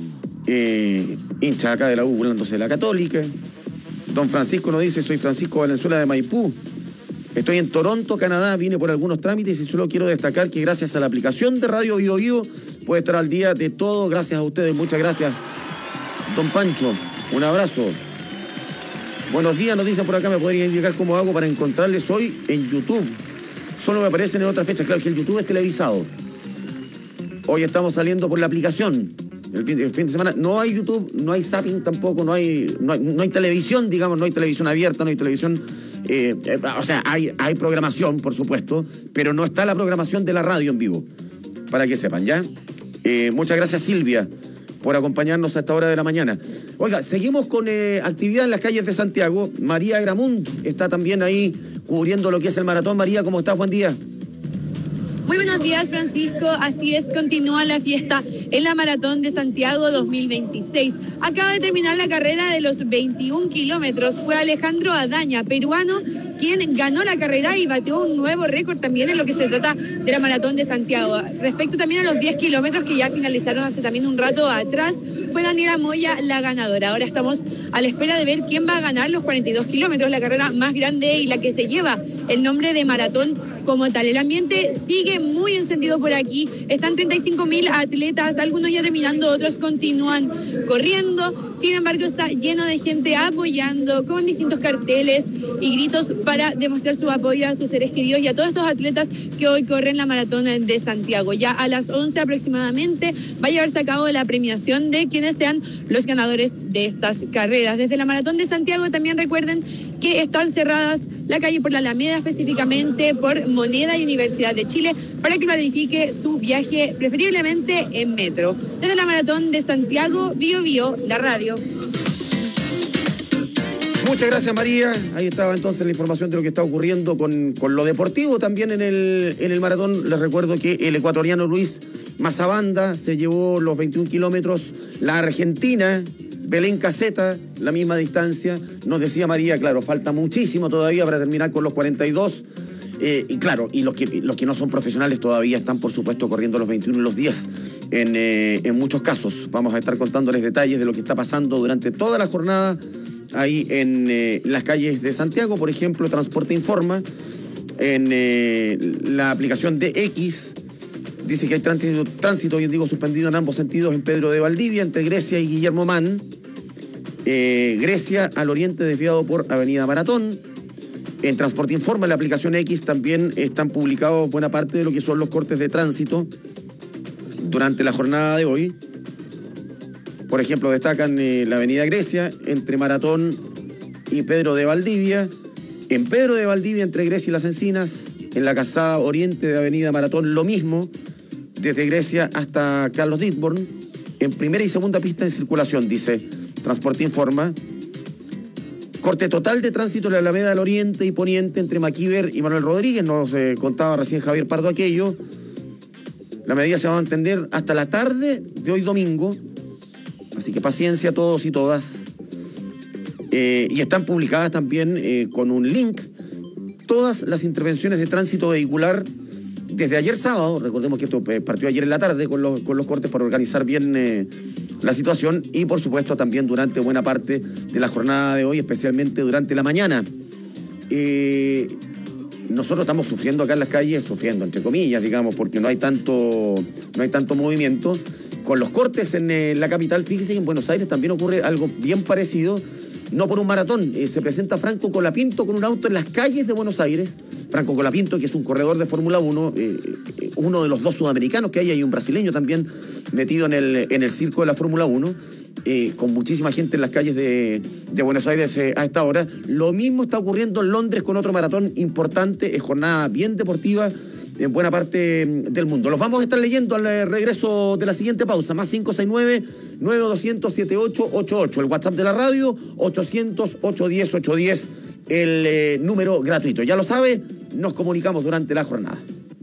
Eh, hincha acá de la U, burlándose de la Católica. Don Francisco nos dice: soy Francisco Valenzuela de Maipú, estoy en Toronto, Canadá, vine por algunos trámites y solo quiero destacar que gracias a la aplicación de Radio Bio Bio puede estar al día de todo. Gracias a ustedes, muchas gracias, don Pancho, un abrazo. Buenos días, nos dicen por acá, me podría indicar cómo hago para encontrarles hoy en YouTube. Solo me aparecen en otras fechas. Claro que el YouTube es televisado. Hoy estamos saliendo por la aplicación. El fin, el fin de semana no hay YouTube, no hay zapping tampoco, no hay, no hay, no hay televisión, digamos, no hay televisión abierta, no hay televisión, eh, eh, o sea, hay, hay programación, por supuesto, pero no está la programación de la radio en vivo, para que sepan, ¿ya? Eh, muchas gracias, Silvia, por acompañarnos a esta hora de la mañana. Oiga, seguimos con eh, actividad en las calles de Santiago. María Gramunt está también ahí cubriendo lo que es el maratón. María, ¿cómo estás? Buen día. Muy buenos días, Francisco. Así es, continúa la fiesta en la Maratón de Santiago dos mil veintiséis. Acaba de terminar la carrera de los veintiún kilómetros. Fue Alejandro Adaña, peruano, quien ganó la carrera y batió un nuevo récord también en lo que se trata de la Maratón de Santiago. Respecto también a los diez kilómetros que ya finalizaron hace también un rato atrás, fue Daniela Moya la ganadora. Ahora estamos a la espera de ver quién va a ganar los cuarenta y dos kilómetros, la carrera más grande y la que se lleva el nombre de maratón como tal. El ambiente sigue muy encendido por aquí. Están treinta y cinco mil atletas, algunos ya terminando, otros continúan corriendo. Sin embargo, está lleno de gente apoyando con distintos carteles y gritos para demostrar su apoyo a sus seres queridos y a todos estos atletas que hoy corren la Maratón de Santiago. Ya a las once aproximadamente va a llevarse a cabo la premiación de quienes sean los ganadores de estas carreras. Desde la Maratón de Santiago también recuerden que están cerradas la calle por la Alameda, específicamente por Moneda y Universidad de Chile, para que planifique su viaje preferiblemente en metro. Desde la Maratón de Santiago, Bio Bio, la radio. Muchas gracias, María. Ahí estaba entonces la información de lo que está ocurriendo con, con lo deportivo también en el, en el maratón. Les recuerdo que el ecuatoriano Luis Mazabanda se llevó los veintiún kilómetros. La argentina Belén Caseta, la misma distancia. Nos decía María, claro, falta muchísimo todavía para terminar con los cuarenta y dos. Eh, y claro, y los que, los que no son profesionales todavía están, por supuesto, corriendo los veintiuno y los diez. En, eh, en muchos casos vamos a estar contándoles detalles de lo que está pasando durante toda la jornada ahí en eh, las calles de Santiago. Por ejemplo, Transporte Informa, en eh, la aplicación de X, dice que hay tránsito, tránsito, bien digo, suspendido en ambos sentidos en Pedro de Valdivia, entre Grecia y Guillermo Mann. Eh, Grecia al oriente desviado por Avenida Maratón. En Transporte Informa, en la aplicación X, también están publicados buena parte de lo que son los cortes de tránsito durante la jornada de hoy. Por ejemplo, destacan eh, la Avenida Grecia entre Maratón y Pedro de Valdivia. En Pedro de Valdivia, entre Grecia y Las Encinas. En la calzada oriente de Avenida Maratón, lo mismo, desde Grecia hasta Carlos Ditborn. En primera y segunda pista en circulación, dice Transporte Informa. Corte total de tránsito en la Alameda del Oriente y Poniente entre Maquíver y Manuel Rodríguez. Nos eh, contaba recién Javier Pardo aquello. La medida se va a mantener hasta la tarde de hoy domingo. Así que paciencia a todos y todas. Eh, y están publicadas también eh, con un link todas las intervenciones de tránsito vehicular desde ayer sábado. Recordemos que esto partió ayer en la tarde con los, con los cortes para organizar bien eh, la situación, y por supuesto también durante buena parte de la jornada de hoy, especialmente durante la mañana. Eh, nosotros estamos sufriendo acá en las calles, sufriendo entre comillas, digamos, porque no hay tanto, no hay tanto movimiento. Con los cortes en eh, la capital, fíjense que en Buenos Aires también ocurre algo bien parecido. No por un maratón, eh, se presenta Franco Colapinto con un auto en las calles de Buenos Aires. Franco Colapinto, que es un corredor de Fórmula uno, eh, eh, uno de los dos sudamericanos que hay, hay un brasileño también metido en el, en el circo de la Fórmula uno, eh, con muchísima gente en las calles de, de Buenos Aires eh, a esta hora. Lo mismo está ocurriendo en Londres con otro maratón importante, es jornada bien deportiva en buena parte del mundo. Los vamos a estar leyendo al regreso de la siguiente pausa. Más cinco seis nueve, nueve dos cero cero, siete ocho ocho ocho. El WhatsApp de la radio, ochocientos, ochocientos diez, ochocientos diez. El eh, número gratuito. Ya lo sabe, nos comunicamos durante la jornada.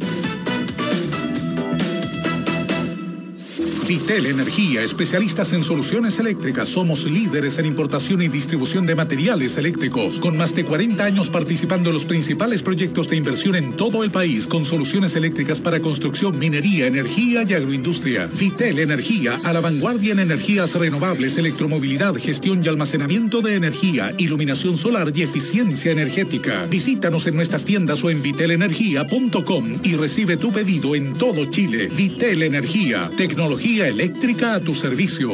Vitel Energía, especialistas en soluciones eléctricas. Somos líderes en importación y distribución de materiales eléctricos, con más de cuarenta años participando en los principales proyectos de inversión en todo el país, con soluciones eléctricas para construcción, minería, energía y agroindustria. Vitel Energía, a la vanguardia en energías renovables, electromovilidad, gestión y almacenamiento de energía, iluminación solar y eficiencia energética. Visítanos en nuestras tiendas o en vitel energía punto com y recibe tu pedido en todo Chile. Vitel Energía, tecnología eléctrica a tu servicio.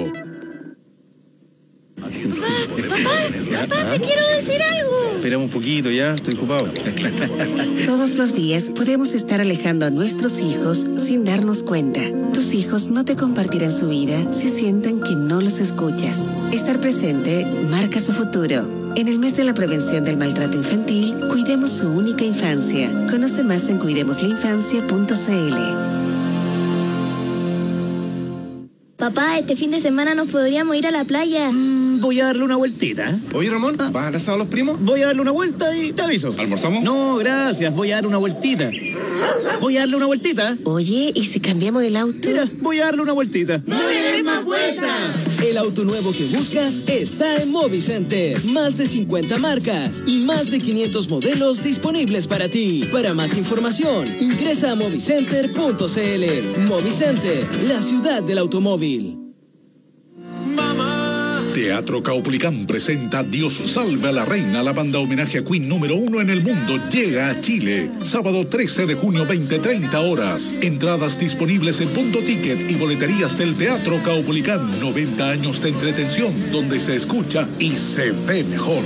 Papá, papá, papá, te quiero decir algo. Espera un poquito, ya, estoy ocupado. Todos los días podemos estar alejando a nuestros hijos sin darnos cuenta. Tus hijos no te compartirán su vida si sienten que no los escuchas. Estar presente marca su futuro. En el mes de la prevención del maltrato infantil, cuidemos su única infancia. Conoce más en cuidemos la infancia punto c l. Papá, este fin de semana nos podríamos ir a la playa. Mm, voy a darle una vueltita. Oye, Ramón, ¿vas a abrazar a los primos? Voy a darle una vuelta y te aviso. ¿Almorzamos? No, gracias, voy a dar una vueltita. Voy a darle una vueltita. Oye, ¿y si cambiamos el auto? Mira, voy a darle una vueltita. ¡No le des más vueltas! El auto nuevo que buscas está en Movicenter. Más de cincuenta marcas y más de quinientos modelos disponibles para ti. Para más información, ingresa a movicenter punto cl. Movicenter, la ciudad del automóvil. Teatro Caupolicán presenta Dios salve a la reina. La banda homenaje a Queen número uno en el mundo llega a Chile. Sábado trece de junio, veinte treinta horas. Entradas disponibles en Punto Ticket y boleterías del Teatro Caupolicán. noventa años de entretención donde se escucha y se ve mejor.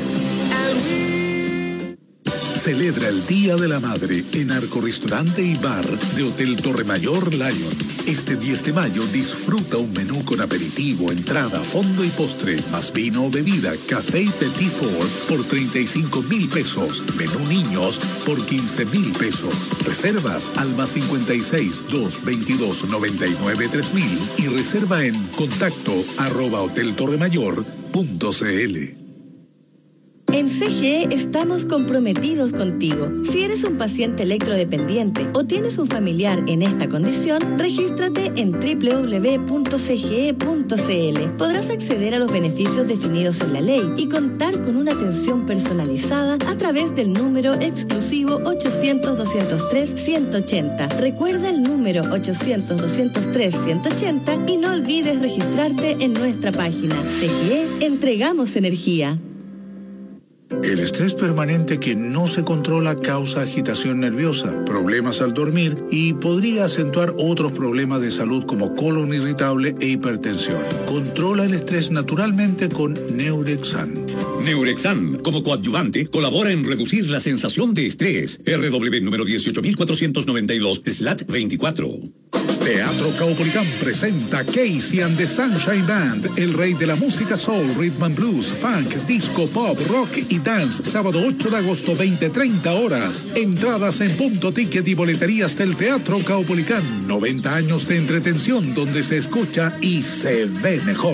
Celebra el Día de la Madre en Arco Restaurante y Bar de Hotel Torremayor Lion. Este diez de mayo disfruta un menú con aperitivo, entrada, fondo y postre, más vino o bebida, café y petit four por treinta y cinco mil pesos. Menú niños por quince mil pesos. Reservas al más cincuenta y seis, dos veintidós, noventa y nueve, tres mil y reserva en contacto arroba hotel torremayor punto cl. En C G E estamos comprometidos contigo. Si eres un paciente electrodependiente o tienes un familiar en esta condición, regístrate en doble u doble u doble u punto c g e punto c l. Podrás acceder a los beneficios definidos en la ley y contar con una atención personalizada a través del número exclusivo ochocientos, doscientos tres, ciento ochenta. Recuerda el número ochocientos, doscientos tres, ciento ochenta y no olvides registrarte en nuestra página. C G E, entregamos energía. El estrés permanente que no se controla causa agitación nerviosa, problemas al dormir y podría acentuar otros problemas de salud como colon irritable e hipertensión. Controla el estrés naturalmente con Neurexan. Neurexan, como coadyuvante, colabora en reducir la sensación de estrés. R W número dieciocho mil cuatrocientos noventa y dos slash veinticuatro. Teatro Caupolicán presenta Casey and the Sunshine Band, el rey de la música soul, rhythm and blues, funk, disco, pop, rock y dance, sábado ocho de agosto, veinte treinta horas. Entradas en Punto Ticket y boleterías del Teatro Caupolicán. noventa años de entretención donde se escucha y se ve mejor.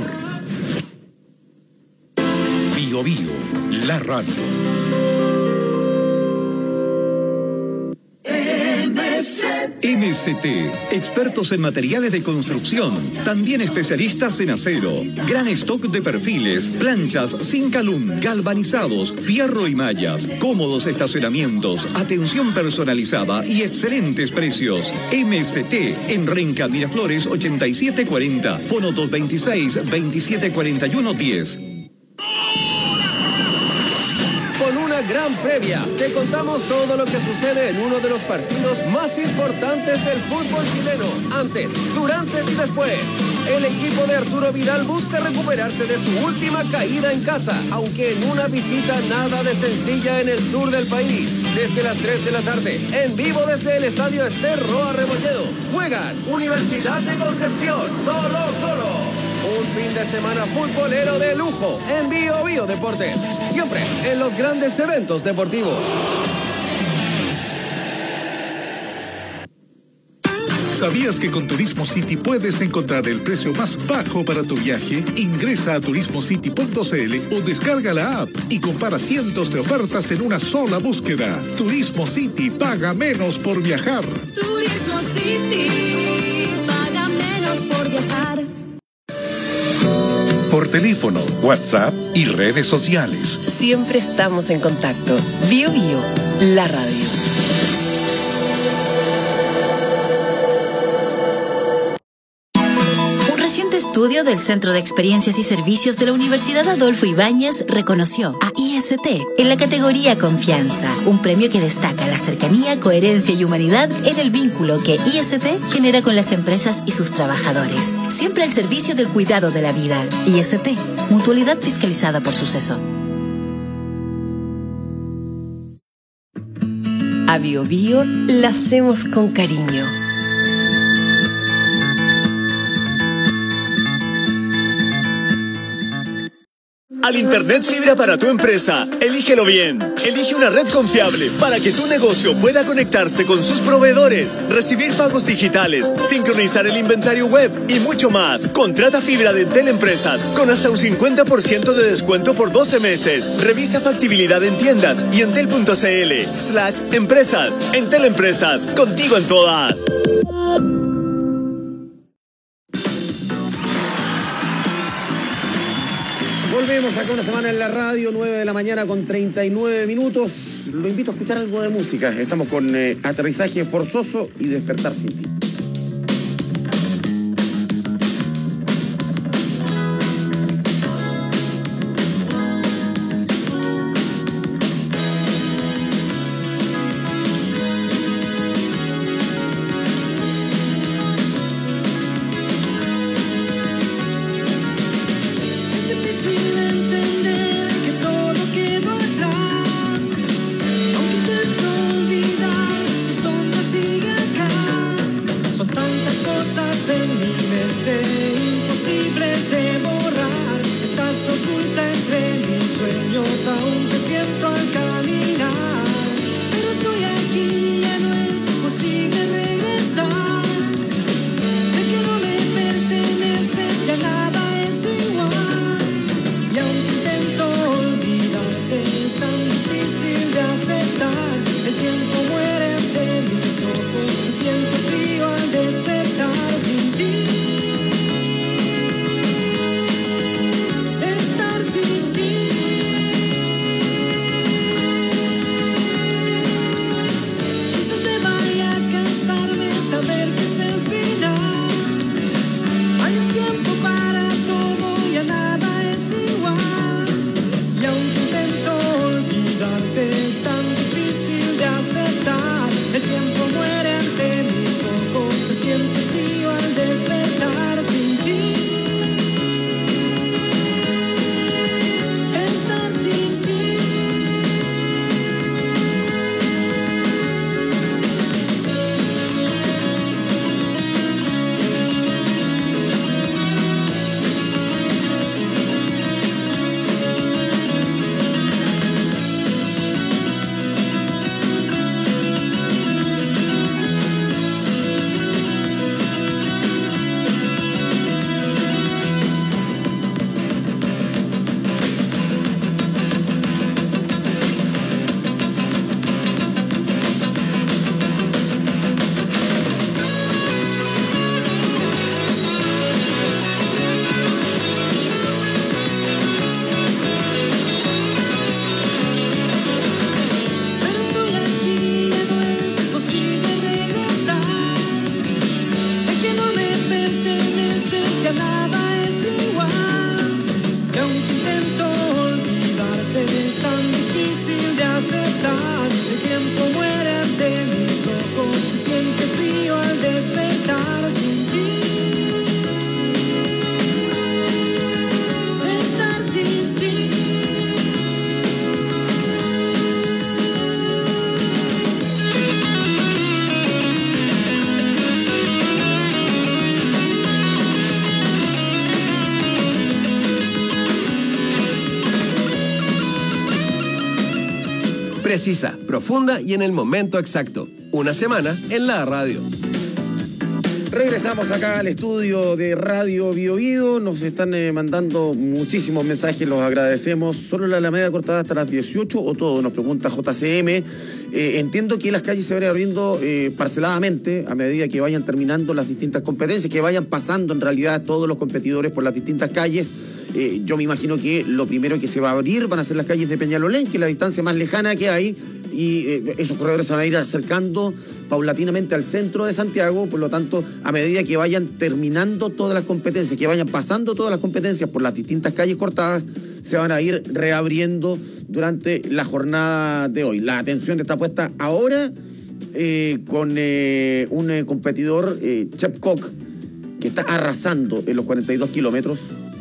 Bio Bio, la radio. M S T, expertos en materiales de construcción, también especialistas en acero, gran stock de perfiles, planchas, zinc alum, galvanizados, fierro y mallas, cómodos estacionamientos, atención personalizada y excelentes precios. M S T en Renca Miraflores ochenta y siete cuarenta, fono dos veintiséis, veintisiete cuarenta y uno diez. Con una gran previa, te contamos todo lo que sucede en uno de los partidos más importantes del fútbol chileno. Antes, durante y después. El equipo de Arturo Vidal busca recuperarse de su última caída en casa, aunque en una visita nada de sencilla en el sur del país. Desde las tres de la tarde, en vivo desde el estadio Ester Roa Rebolledo, juegan Universidad de Concepción, Colo Colo. Un fin de semana futbolero de lujo en Bio Bio Deportes, siempre en los grandes eventos deportivos. ¿Sabías que con Turismo City puedes encontrar el precio más bajo para tu viaje? Ingresa a turismo city punto cl o descarga la app y compara cientos de ofertas en una sola búsqueda. Turismo City, paga menos por viajar. Turismo City, paga menos por viajar. Por teléfono, WhatsApp y redes sociales. Siempre estamos en contacto. Bio Bio, la radio. Un reciente estudio del Centro de Experiencias y Servicios de la Universidad Adolfo Ibáñez reconoció a I S T en la categoría Confianza, un premio que destaca la cercanía, coherencia y humanidad en el vínculo que I S T genera con las empresas y sus trabajadores, siempre al servicio del cuidado de la vida. I S T, mutualidad fiscalizada por Suceso. A Bio Bio la hacemos con cariño. al Internet Fibra para tu empresa. Elígelo bien. Elige una red confiable para que tu negocio pueda conectarse con sus proveedores, recibir pagos digitales, sincronizar el inventario web y mucho más. Contrata fibra de Entel Empresas con hasta un cincuenta por ciento de descuento por doce meses. Revisa factibilidad en tiendas y entel.cl slash empresas. Entel Empresas, contigo en todas. Volvemos acá una semana en la radio, nueve de la mañana con treinta y nueve minutos. Lo invito a escuchar algo de música. Estamos con eh, Aterrizaje Forzoso y Despertar Sin Ti. Precisa, profunda y en el momento exacto. Una semana en la radio. Regresamos acá al estudio de Radio Bio Bio. Nos están eh, mandando muchísimos mensajes, los agradecemos. ¿Solo la Alameda cortada hasta las dieciocho o todo? Nos pregunta J C M. Eh, entiendo que las calles se van abriendo eh, parceladamente a medida que vayan terminando las distintas competencias, que vayan pasando en realidad todos los competidores por las distintas calles. Eh, yo me imagino que lo primero que se va a abrir van a ser las calles de Peñalolén, que es la distancia más lejana que hay, y eh, esos corredores se van a ir acercando paulatinamente al centro de Santiago. Por lo tanto, a medida que vayan terminando todas las competencias, que vayan pasando todas las competencias por las distintas calles cortadas, se van a ir reabriendo durante la jornada de hoy. La atención está puesta ahora eh, con eh, un eh, competidor, eh, Chep Koch, que está arrasando en los cuarenta y dos kilómetros.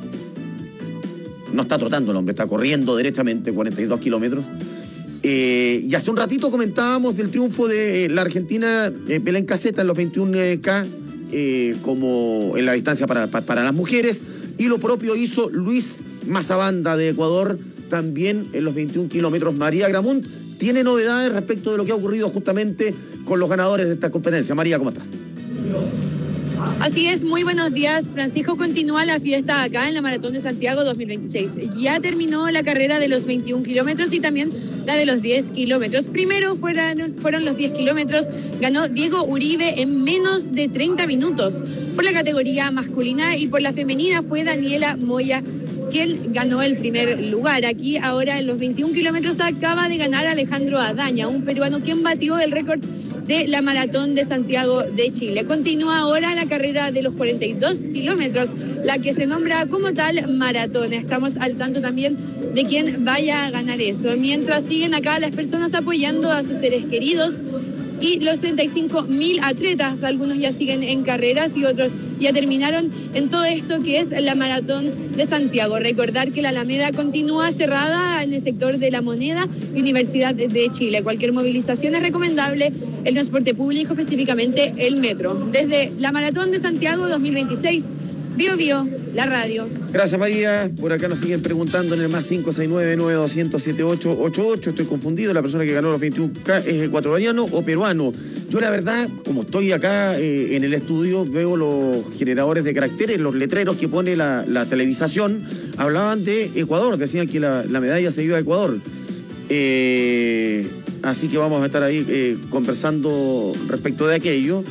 No está trotando el hombre, está corriendo derechamente cuarenta y dos kilómetros. Eh, y hace un ratito comentábamos del triunfo de la argentina eh, Belén Caseta en los veintiún K, eh, como en la distancia para, para, para las mujeres. Y lo propio hizo Luis Mazabanda de Ecuador, también en los veintiún kilómetros. María Gramunt tiene novedades respecto de lo que ha ocurrido justamente con los ganadores de esta competencia. María, ¿cómo estás? Así es, muy buenos días, Francisco. Continúa la fiesta acá en la Maratón de Santiago dos mil veintiséis. Ya terminó la carrera de los veintiún kilómetros y también la de los diez kilómetros. Primero fueron, fueron los diez kilómetros, ganó Diego Uribe en menos de treinta minutos. Por la categoría masculina y por la femenina fue Daniela Moya quien ganó el primer lugar. Aquí ahora en los veintiún kilómetros acaba de ganar Alejandro Adaña, un peruano quien batió el récord de la Maratón de Santiago de Chile. Continúa ahora la carrera de los cuarenta y dos kilómetros, la que se nombra como tal maratón. Estamos al tanto también de quién vaya a ganar eso. Mientras siguen acá las personas apoyando a sus seres queridos y los treinta y cinco mil atletas, algunos ya siguen en carreras y otros ya terminaron en todo esto que es la Maratón de Santiago. Recordar que la Alameda continúa cerrada en el sector de La Moneda y Universidad de Chile. Cualquier movilización es recomendable el transporte público, específicamente el metro. Desde la Maratón de Santiago dos mil veintiséis, Bio Bio, la radio. Gracias, María. Por acá nos siguen preguntando en el más cinco seis nueve, nueve dos cero, siete ocho ocho ocho. Estoy confundido, la persona que ganó los veintiún K es ecuatoriano o peruano. Yo la verdad, como estoy acá eh, en el estudio, veo los generadores de caracteres, los letreros que pone la, la televisación, hablaban de Ecuador, decían que la, la medalla se iba a Ecuador. Eh, así que vamos a estar ahí eh, conversando respecto de aquello.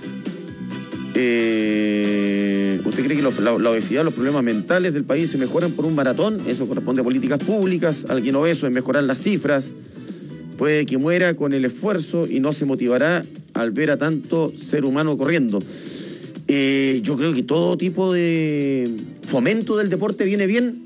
Eh, ¿Usted cree que los, la, la obesidad, los problemas mentales del país se mejoran por un maratón? Eso corresponde a políticas públicas. Alguien obeso es mejorar las cifras. Puede que muera con el esfuerzo y no se motivará al ver a tanto ser humano corriendo. Eh, yo creo que todo tipo de fomento del deporte viene bien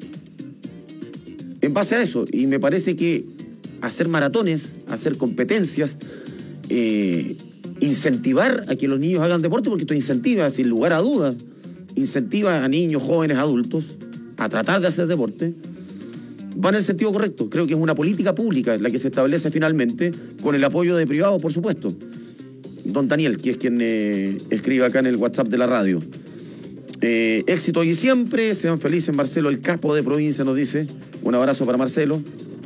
en base a eso. Y me parece que hacer maratones, hacer competencias, eh, incentivar a que los niños hagan deporte, porque esto incentiva, sin lugar a dudas, incentiva a niños, jóvenes, adultos a tratar de hacer deporte, va en el sentido correcto. Creo que es una política pública la que se establece finalmente, con el apoyo de privados, por supuesto. Don Daniel, que es quien eh, escribe acá en el WhatsApp de la radio. Eh, éxito hoy y siempre, sean felices. Marcelo, el capo de provincia, nos dice. Un abrazo para Marcelo.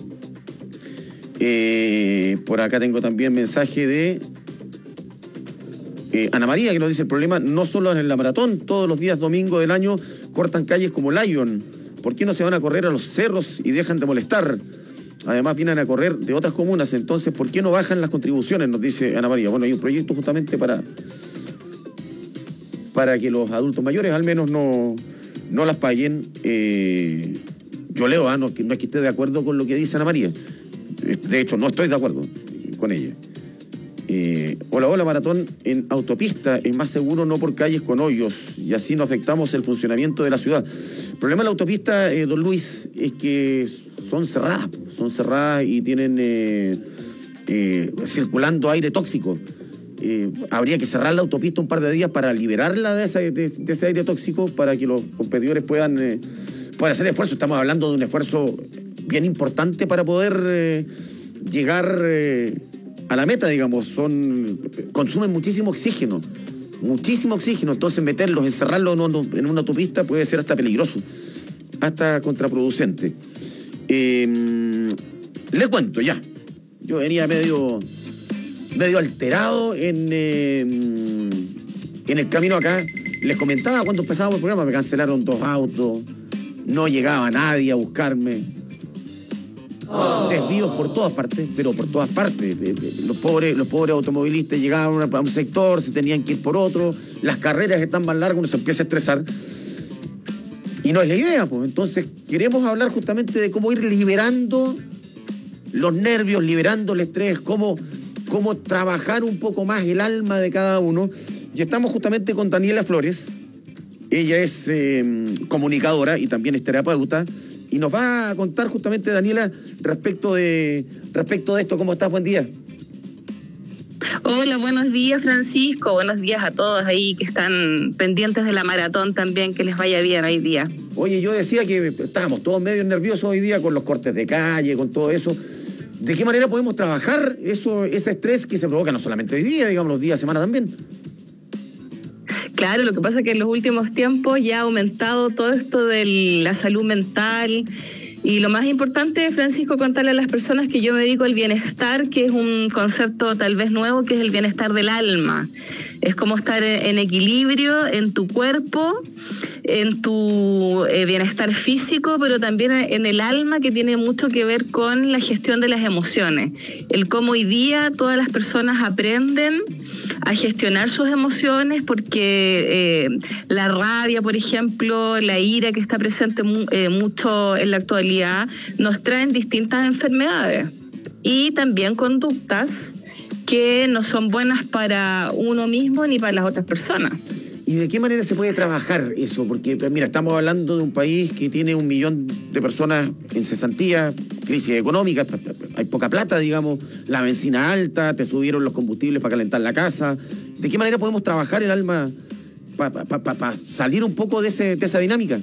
Eh, por acá tengo también mensaje de Eh, Ana María, que nos dice: el problema no solo en la maratón, todos los días domingo del año cortan calles como Lyon. ¿Por qué no se van a correr a los cerros y dejan de molestar? Además vienen a correr de otras comunas, entonces ¿por qué no bajan las contribuciones? Nos dice Ana María. Bueno, hay un proyecto justamente para para que los adultos mayores al menos no, no las paguen. Eh, yo leo, ah, no, no es que esté de acuerdo con lo que dice Ana María. De hecho, no estoy de acuerdo con ella. Eh, hola, hola, maratón en autopista es más seguro, no por calles con hoyos, y así no afectamos el funcionamiento de la ciudad. El problema de la autopista, eh, don Luis, es que son cerradas, son cerradas y tienen eh, eh, circulando aire tóxico. Eh, habría que cerrar la autopista un par de días para liberarla de ese, de, de ese aire tóxico, para que los competidores puedan, eh, puedan hacer esfuerzo. Estamos hablando de un esfuerzo bien importante para poder eh, llegar eh, a la meta, digamos. Son, consumen muchísimo oxígeno, muchísimo oxígeno, entonces meterlos, encerrarlos en una autopista puede ser hasta peligroso, hasta contraproducente. Eh, le cuento ya, yo venía medio, medio alterado en, eh, en el camino acá. Les comentaba cuando empezábamos el programa, me cancelaron dos autos, no llegaba nadie a buscarme. Desvíos por todas partes, pero por todas partes. Los pobres, los pobres automovilistas llegaban a un sector, se tenían que ir por otro, las carreras están más largas, uno se empieza a estresar. Y no es la idea, pues. Entonces queremos hablar justamente de cómo ir liberando los nervios, liberando el estrés, cómo, cómo trabajar un poco más el alma de cada uno. Y estamos justamente con Daniela Flores. Ella es eh, comunicadora y también es terapeuta. Y nos va a contar justamente, Daniela, respecto de, respecto de esto. ¿Cómo estás? Buen día. Hola, buenos días, Francisco. Buenos días a todos ahí que están pendientes de la maratón también. Que les vaya bien hoy día. Oye, yo decía que estábamos todos medio nerviosos hoy día con los cortes de calle, con todo eso. ¿De qué manera podemos trabajar eso, ese estrés que se provoca no solamente hoy día, digamos, los días, semana también? Claro, lo que pasa es que en los últimos tiempos ya ha aumentado todo esto de la salud mental. Y lo más importante, Francisco, contarle a las personas que yo me dedico al bienestar, que es un concepto tal vez nuevo, que es el bienestar del alma. Es como estar en equilibrio en tu cuerpo, en tu eh, bienestar físico, pero también en el alma, que tiene mucho que ver con la gestión de las emociones. El cómo hoy día todas las personas aprenden a gestionar sus emociones, porque eh, la rabia, por ejemplo, la ira que está presente mu eh, mucho en la actualidad, nos traen distintas enfermedades y también conductas que no son buenas para uno mismo ni para las otras personas. ¿Y de qué manera se puede trabajar eso? Porque, mira, estamos hablando de un país que tiene un millón de personas en cesantía, crisis económica, hay poca plata, digamos, la benzina alta, te subieron los combustibles para calentar la casa. ¿De qué manera podemos trabajar el alma para pa, pa, pa salir un poco de, ese, de esa dinámica?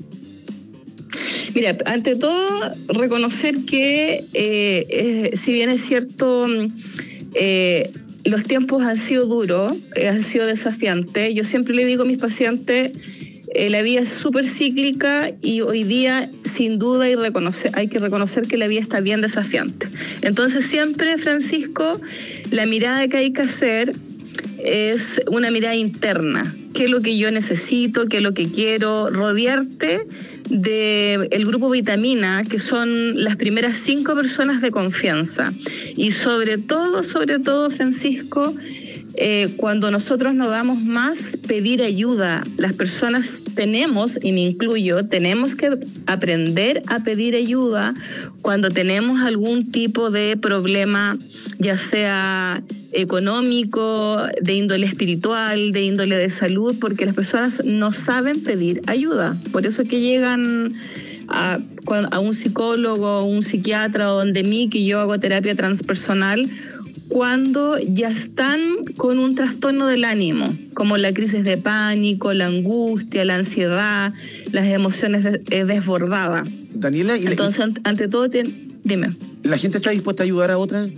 Mira, ante todo, reconocer que, eh, eh, si bien es cierto, eh, los tiempos han sido duros, eh, han sido desafiantes. Yo siempre le digo a mis pacientes, eh, la vida es súper cíclica y hoy día, sin duda, hay, reconocer, hay que reconocer que la vida está bien desafiante. Entonces, siempre, Francisco, la mirada que hay que hacer es una mirada interna. ¿Qué es lo que yo necesito? ¿Qué es lo que quiero? Rodearte del grupo Vitamina, que son las primeras cinco personas de confianza. Y sobre todo, sobre todo, Francisco, eh, cuando nosotros nos damos más, pedir ayuda. Las personas tenemos, y me incluyo, tenemos que aprender a pedir ayuda cuando tenemos algún tipo de problema, ya sea económico, de índole espiritual, de índole de salud, porque las personas no saben pedir ayuda. Por eso es que llegan a, a un psicólogo, un psiquiatra o donde mí, que yo hago terapia transpersonal, cuando ya están con un trastorno del ánimo, como la crisis de pánico, la angustia, la ansiedad, las emociones de, eh, desbordadas. Daniela, ¿y entonces, la, ante, ante todo, te, dime. ¿La gente está dispuesta a ayudar a otra?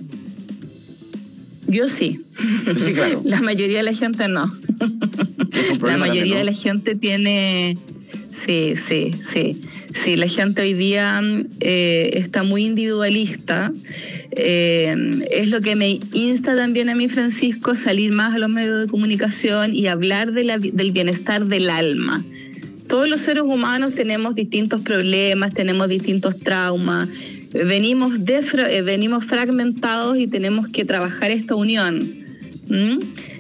Yo sí. Sí, claro. La mayoría de la gente no. La mayoría también, ¿no? de la gente tiene... Sí, sí, sí. Sí, la gente hoy día eh, está muy individualista. Eh, es lo que me insta también a mí, Francisco, salir más a los medios de comunicación y hablar de la, del bienestar del alma. Todos los seres humanos tenemos distintos problemas, tenemos distintos traumas, venimos, de, eh, venimos fragmentados y tenemos que trabajar esta unión. ¿Mm?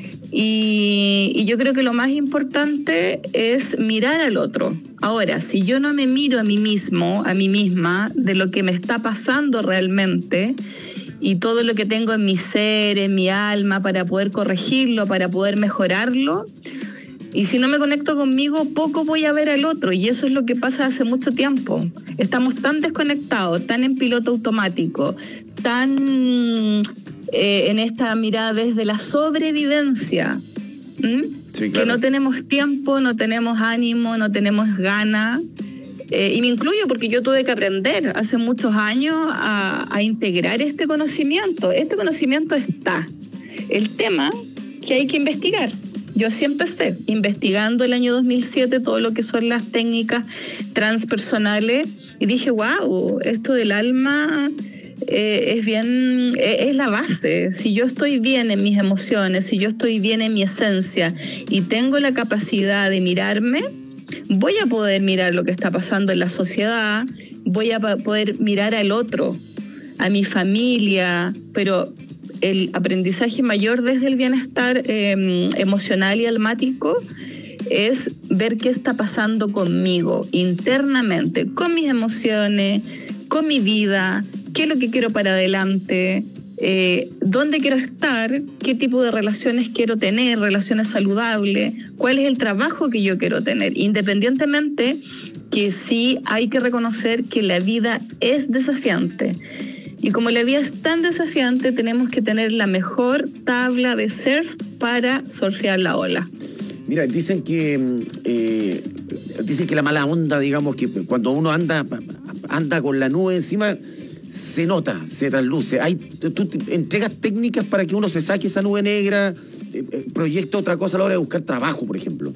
Y, y yo creo que lo más importante es mirar al otro. Ahora, si yo no me miro a mí mismo, a mí misma, de lo que me está pasando realmente y todo lo que tengo en mi ser, en mi alma, para poder corregirlo, para poder mejorarlo, y si no me conecto conmigo, poco voy a ver al otro. Y eso es lo que pasa hace mucho tiempo. Estamos tan desconectados, tan en piloto automático, tan... Eh, en esta mirada desde la sobrevivencia, sí, claro. Que no tenemos tiempo, no tenemos ánimo, no tenemos ganas, eh, y me incluyo porque yo tuve que aprender hace muchos años a, a integrar este conocimiento. Este conocimiento está. El tema que hay que investigar. Yo sí empecé investigando el año dos mil siete todo lo que son las técnicas transpersonales y dije, wow, esto del alma... Eh, es bien, eh, es la base. Si yo estoy bien en mis emociones, si yo estoy bien en mi esencia y tengo la capacidad de mirarme, voy a poder mirar lo que está pasando en la sociedad, voy a poder mirar al otro, a mi familia, pero el aprendizaje mayor desde el bienestar eh, emocional y almático es ver qué está pasando conmigo internamente, con mis emociones, con mi vida, qué es lo que quiero para adelante, eh, dónde quiero estar, qué tipo de relaciones quiero tener, relaciones saludables, cuál es el trabajo que yo quiero tener, independientemente que sí hay que reconocer que la vida es desafiante. Y como la vida es tan desafiante, tenemos que tener la mejor tabla de surf para surfear la ola. Mira, dicen que eh, dicen que la mala onda, digamos, que cuando uno anda anda con la nube encima, se nota, se trasluce. Hay, tú entregas técnicas para que uno se saque esa nube negra, eh, proyecta otra cosa a la hora de buscar trabajo, por ejemplo.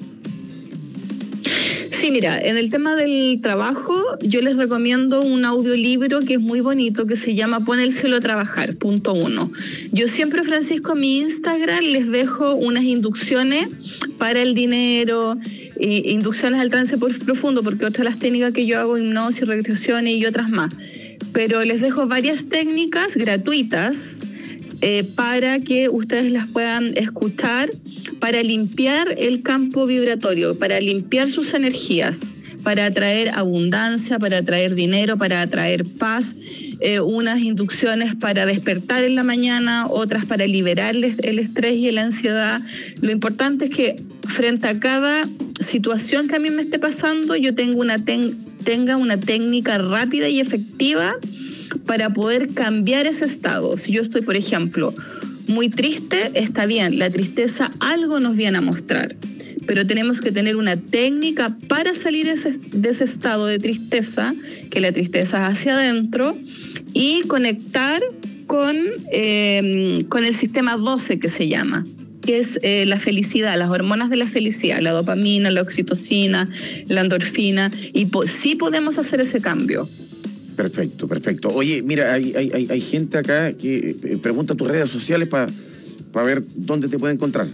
Sí, mira, en el tema del trabajo, yo les recomiendo un audiolibro que es muy bonito, que se llama Pon el cielo a trabajar, punto uno. Yo siempre, Francisco, en mi Instagram les dejo unas inducciones para el dinero, e inducciones al trance profundo, porque otras de las técnicas que yo hago, hipnosis, regresión y otras más. Pero les dejo varias técnicas gratuitas eh, para que ustedes las puedan escuchar, para limpiar el campo vibratorio, para limpiar sus energías, para atraer abundancia, para atraer dinero, para atraer paz, eh, unas inducciones para despertar en la mañana, otras para liberar el estrés y la ansiedad. Lo importante es que frente a cada situación que a mí me esté pasando, yo tengo una ten- tenga una técnica rápida y efectiva para poder cambiar ese estado. Si yo estoy, por ejemplo, muy triste, está bien, la tristeza algo nos viene a mostrar, pero tenemos que tener una técnica para salir ese, de ese estado de tristeza, que la tristeza es hacia adentro, y conectar con, eh, con el sistema doce, que se llama, que es eh, la felicidad, las hormonas de la felicidad, la dopamina, la oxitocina, la endorfina, y po- sí podemos hacer ese cambio. Perfecto, perfecto. Oye, mira, hay, hay, hay, hay gente acá que eh, pregunta tus redes sociales para pa ver dónde te puede encontrar.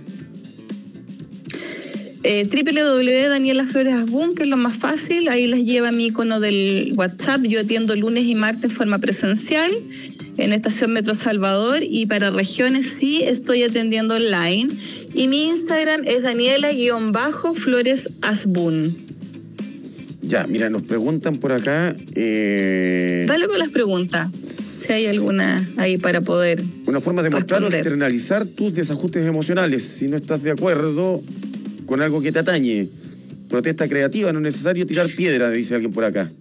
Eh, doble u doble u doble u punto Daniela Flores Asbun, que es lo más fácil, ahí les lleva mi icono del WhatsApp. Yo atiendo lunes y martes en forma presencial en Estación Metro Salvador, y para regiones sí estoy atendiendo online. Y mi Instagram es Daniela-Flores Asbun. Ya, mira, nos preguntan por acá... Eh... Dale con las preguntas, si hay alguna ahí para poder Una forma de mostrar o responder. externalizar tus desajustes emocionales. Si no estás de acuerdo con algo que te atañe. Protesta creativa, no es necesario tirar piedra, dice alguien por acá.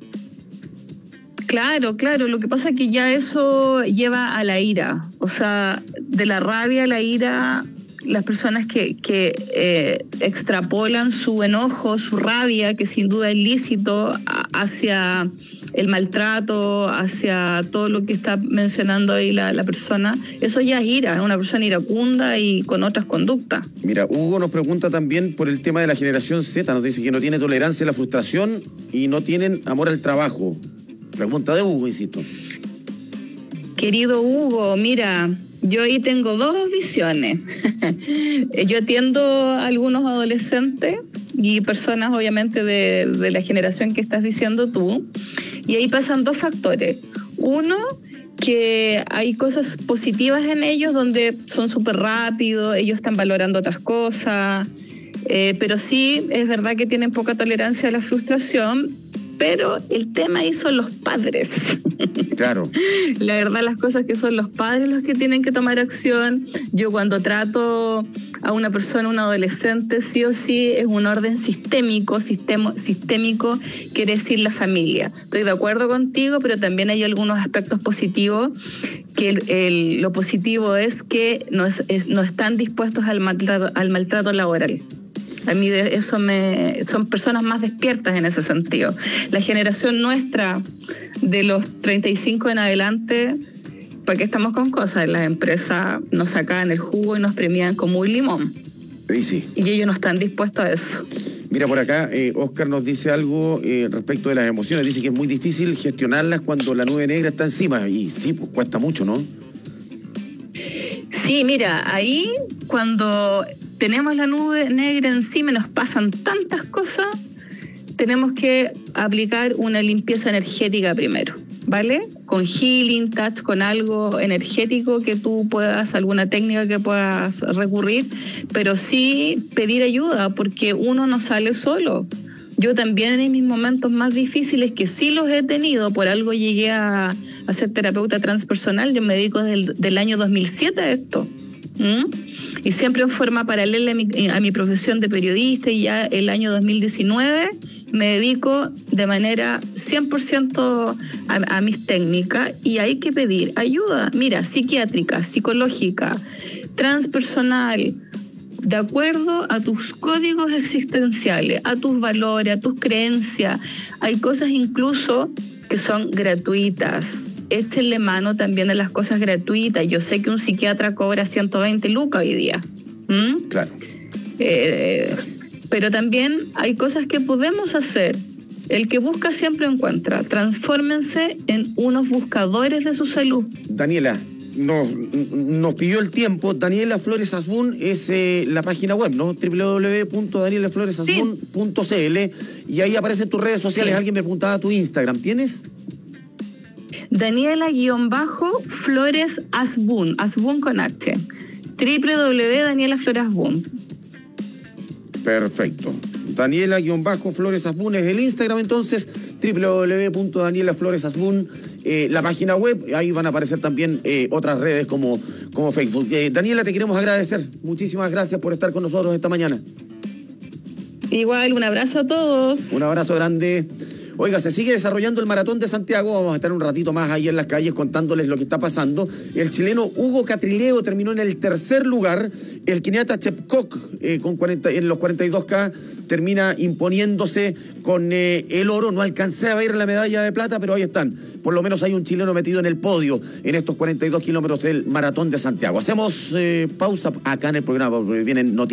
Claro, claro, lo que pasa es que ya eso lleva a la ira, o sea, de la rabia a la ira, las personas que, que eh, extrapolan su enojo, su rabia, que sin duda es lícito, a, hacia el maltrato, hacia todo lo que está mencionando ahí la, la persona, eso ya es ira, es una persona iracunda y con otras conductas. Mira, Hugo nos pregunta también por el tema de la generación Z, nos dice que no tiene tolerancia a la frustración y no tienen amor al trabajo. Pregunta de Hugo, insisto. Querido Hugo, mira, yo ahí tengo dos visiones. Yo atiendo a algunos adolescentes y personas obviamente de, de la generación que estás diciendo tú, y ahí pasan dos factores. Uno, que hay cosas positivas en ellos donde son súper rápidos, ellos están valorando otras cosas, eh, pero sí es verdad que tienen poca tolerancia a la frustración. Pero el tema ahí son los padres. Claro. La verdad, las cosas que son los padres los que tienen que tomar acción. Yo cuando trato a una persona, un adolescente, sí o sí es un orden sistémico. Sistemo, sistémico quiere decir la familia. Estoy de acuerdo contigo, pero también hay algunos aspectos positivos. Que el, el, lo positivo es que no, es, es, no están dispuestos al maltrato, al maltrato laboral. A mí de eso me son personas más despiertas en ese sentido. La generación nuestra de los treinta y cinco en adelante, ¿para qué estamos con cosas? Las empresas nos sacan el jugo y nos premian como un limón. Sí, sí. Y ellos no están dispuestos a eso. Mira, por acá eh, Oscar nos dice algo eh, respecto de las emociones. Dice que es muy difícil gestionarlas cuando la nube negra está encima. Y sí, pues cuesta mucho, ¿no? Sí, mira, ahí cuando tenemos la nube negra encima y nos pasan tantas cosas, tenemos que aplicar una limpieza energética primero, ¿vale? Con healing, touch, con algo energético que tú puedas, alguna técnica que puedas recurrir, pero sí pedir ayuda, porque uno no sale solo. Yo también en mis momentos más difíciles, que sí los he tenido, por algo llegué a, a ser terapeuta transpersonal, yo me dedico desde el del año dos mil siete a esto. ¿Mm? Y siempre en forma paralela a mi, a mi profesión de periodista, y ya el año dos mil diecinueve me dedico de manera cien por ciento a, a mis técnicas, y hay que pedir ayuda, mira, psiquiátrica, psicológica, transpersonal, de acuerdo a tus códigos existenciales, a tus valores, a tus creencias. Hay cosas incluso que son gratuitas. échenle mano también a las cosas gratuitas. Yo sé que un psiquiatra cobra ciento veinte lucas hoy día. ¿Mm? Claro. Eh, pero también hay cosas que podemos hacer. El que busca siempre encuentra. Transfórmense en unos buscadores de su salud. Daniela, nos, nos pidió el tiempo. Daniela Flores Asbun es eh, la página web, ¿no? doble u doble u doble u punto daniela flores asbun punto c l, y ahí aparecen tus redes sociales. Sí. Alguien me preguntaba tu Instagram. ¿Tienes? Daniela-Flores Asbun, Asbun con H. doble u doble u doble u punto daniela flores asbun. Perfecto. Daniela-Flores Asbun es el Instagram, entonces, doble u doble u doble u punto daniela flores asbun, eh, la página web. Ahí van a aparecer también eh, otras redes como, como Facebook. Eh, Daniela, te queremos agradecer. Muchísimas gracias por estar con nosotros esta mañana. Igual, un abrazo a todos. Un abrazo grande. Oiga, se sigue desarrollando el Maratón de Santiago. Vamos a estar un ratito más ahí en las calles contándoles lo que está pasando. El chileno Hugo Catrileo terminó en el tercer lugar. El keniata Chepkok eh, con cuarenta, en los cuarenta y dos K termina imponiéndose con eh, el oro. No alcancé a ver la medalla de plata, pero ahí están. Por lo menos hay un chileno metido en el podio en estos cuarenta y dos kilómetros del Maratón de Santiago. Hacemos eh, pausa acá en el programa porque vienen noticias.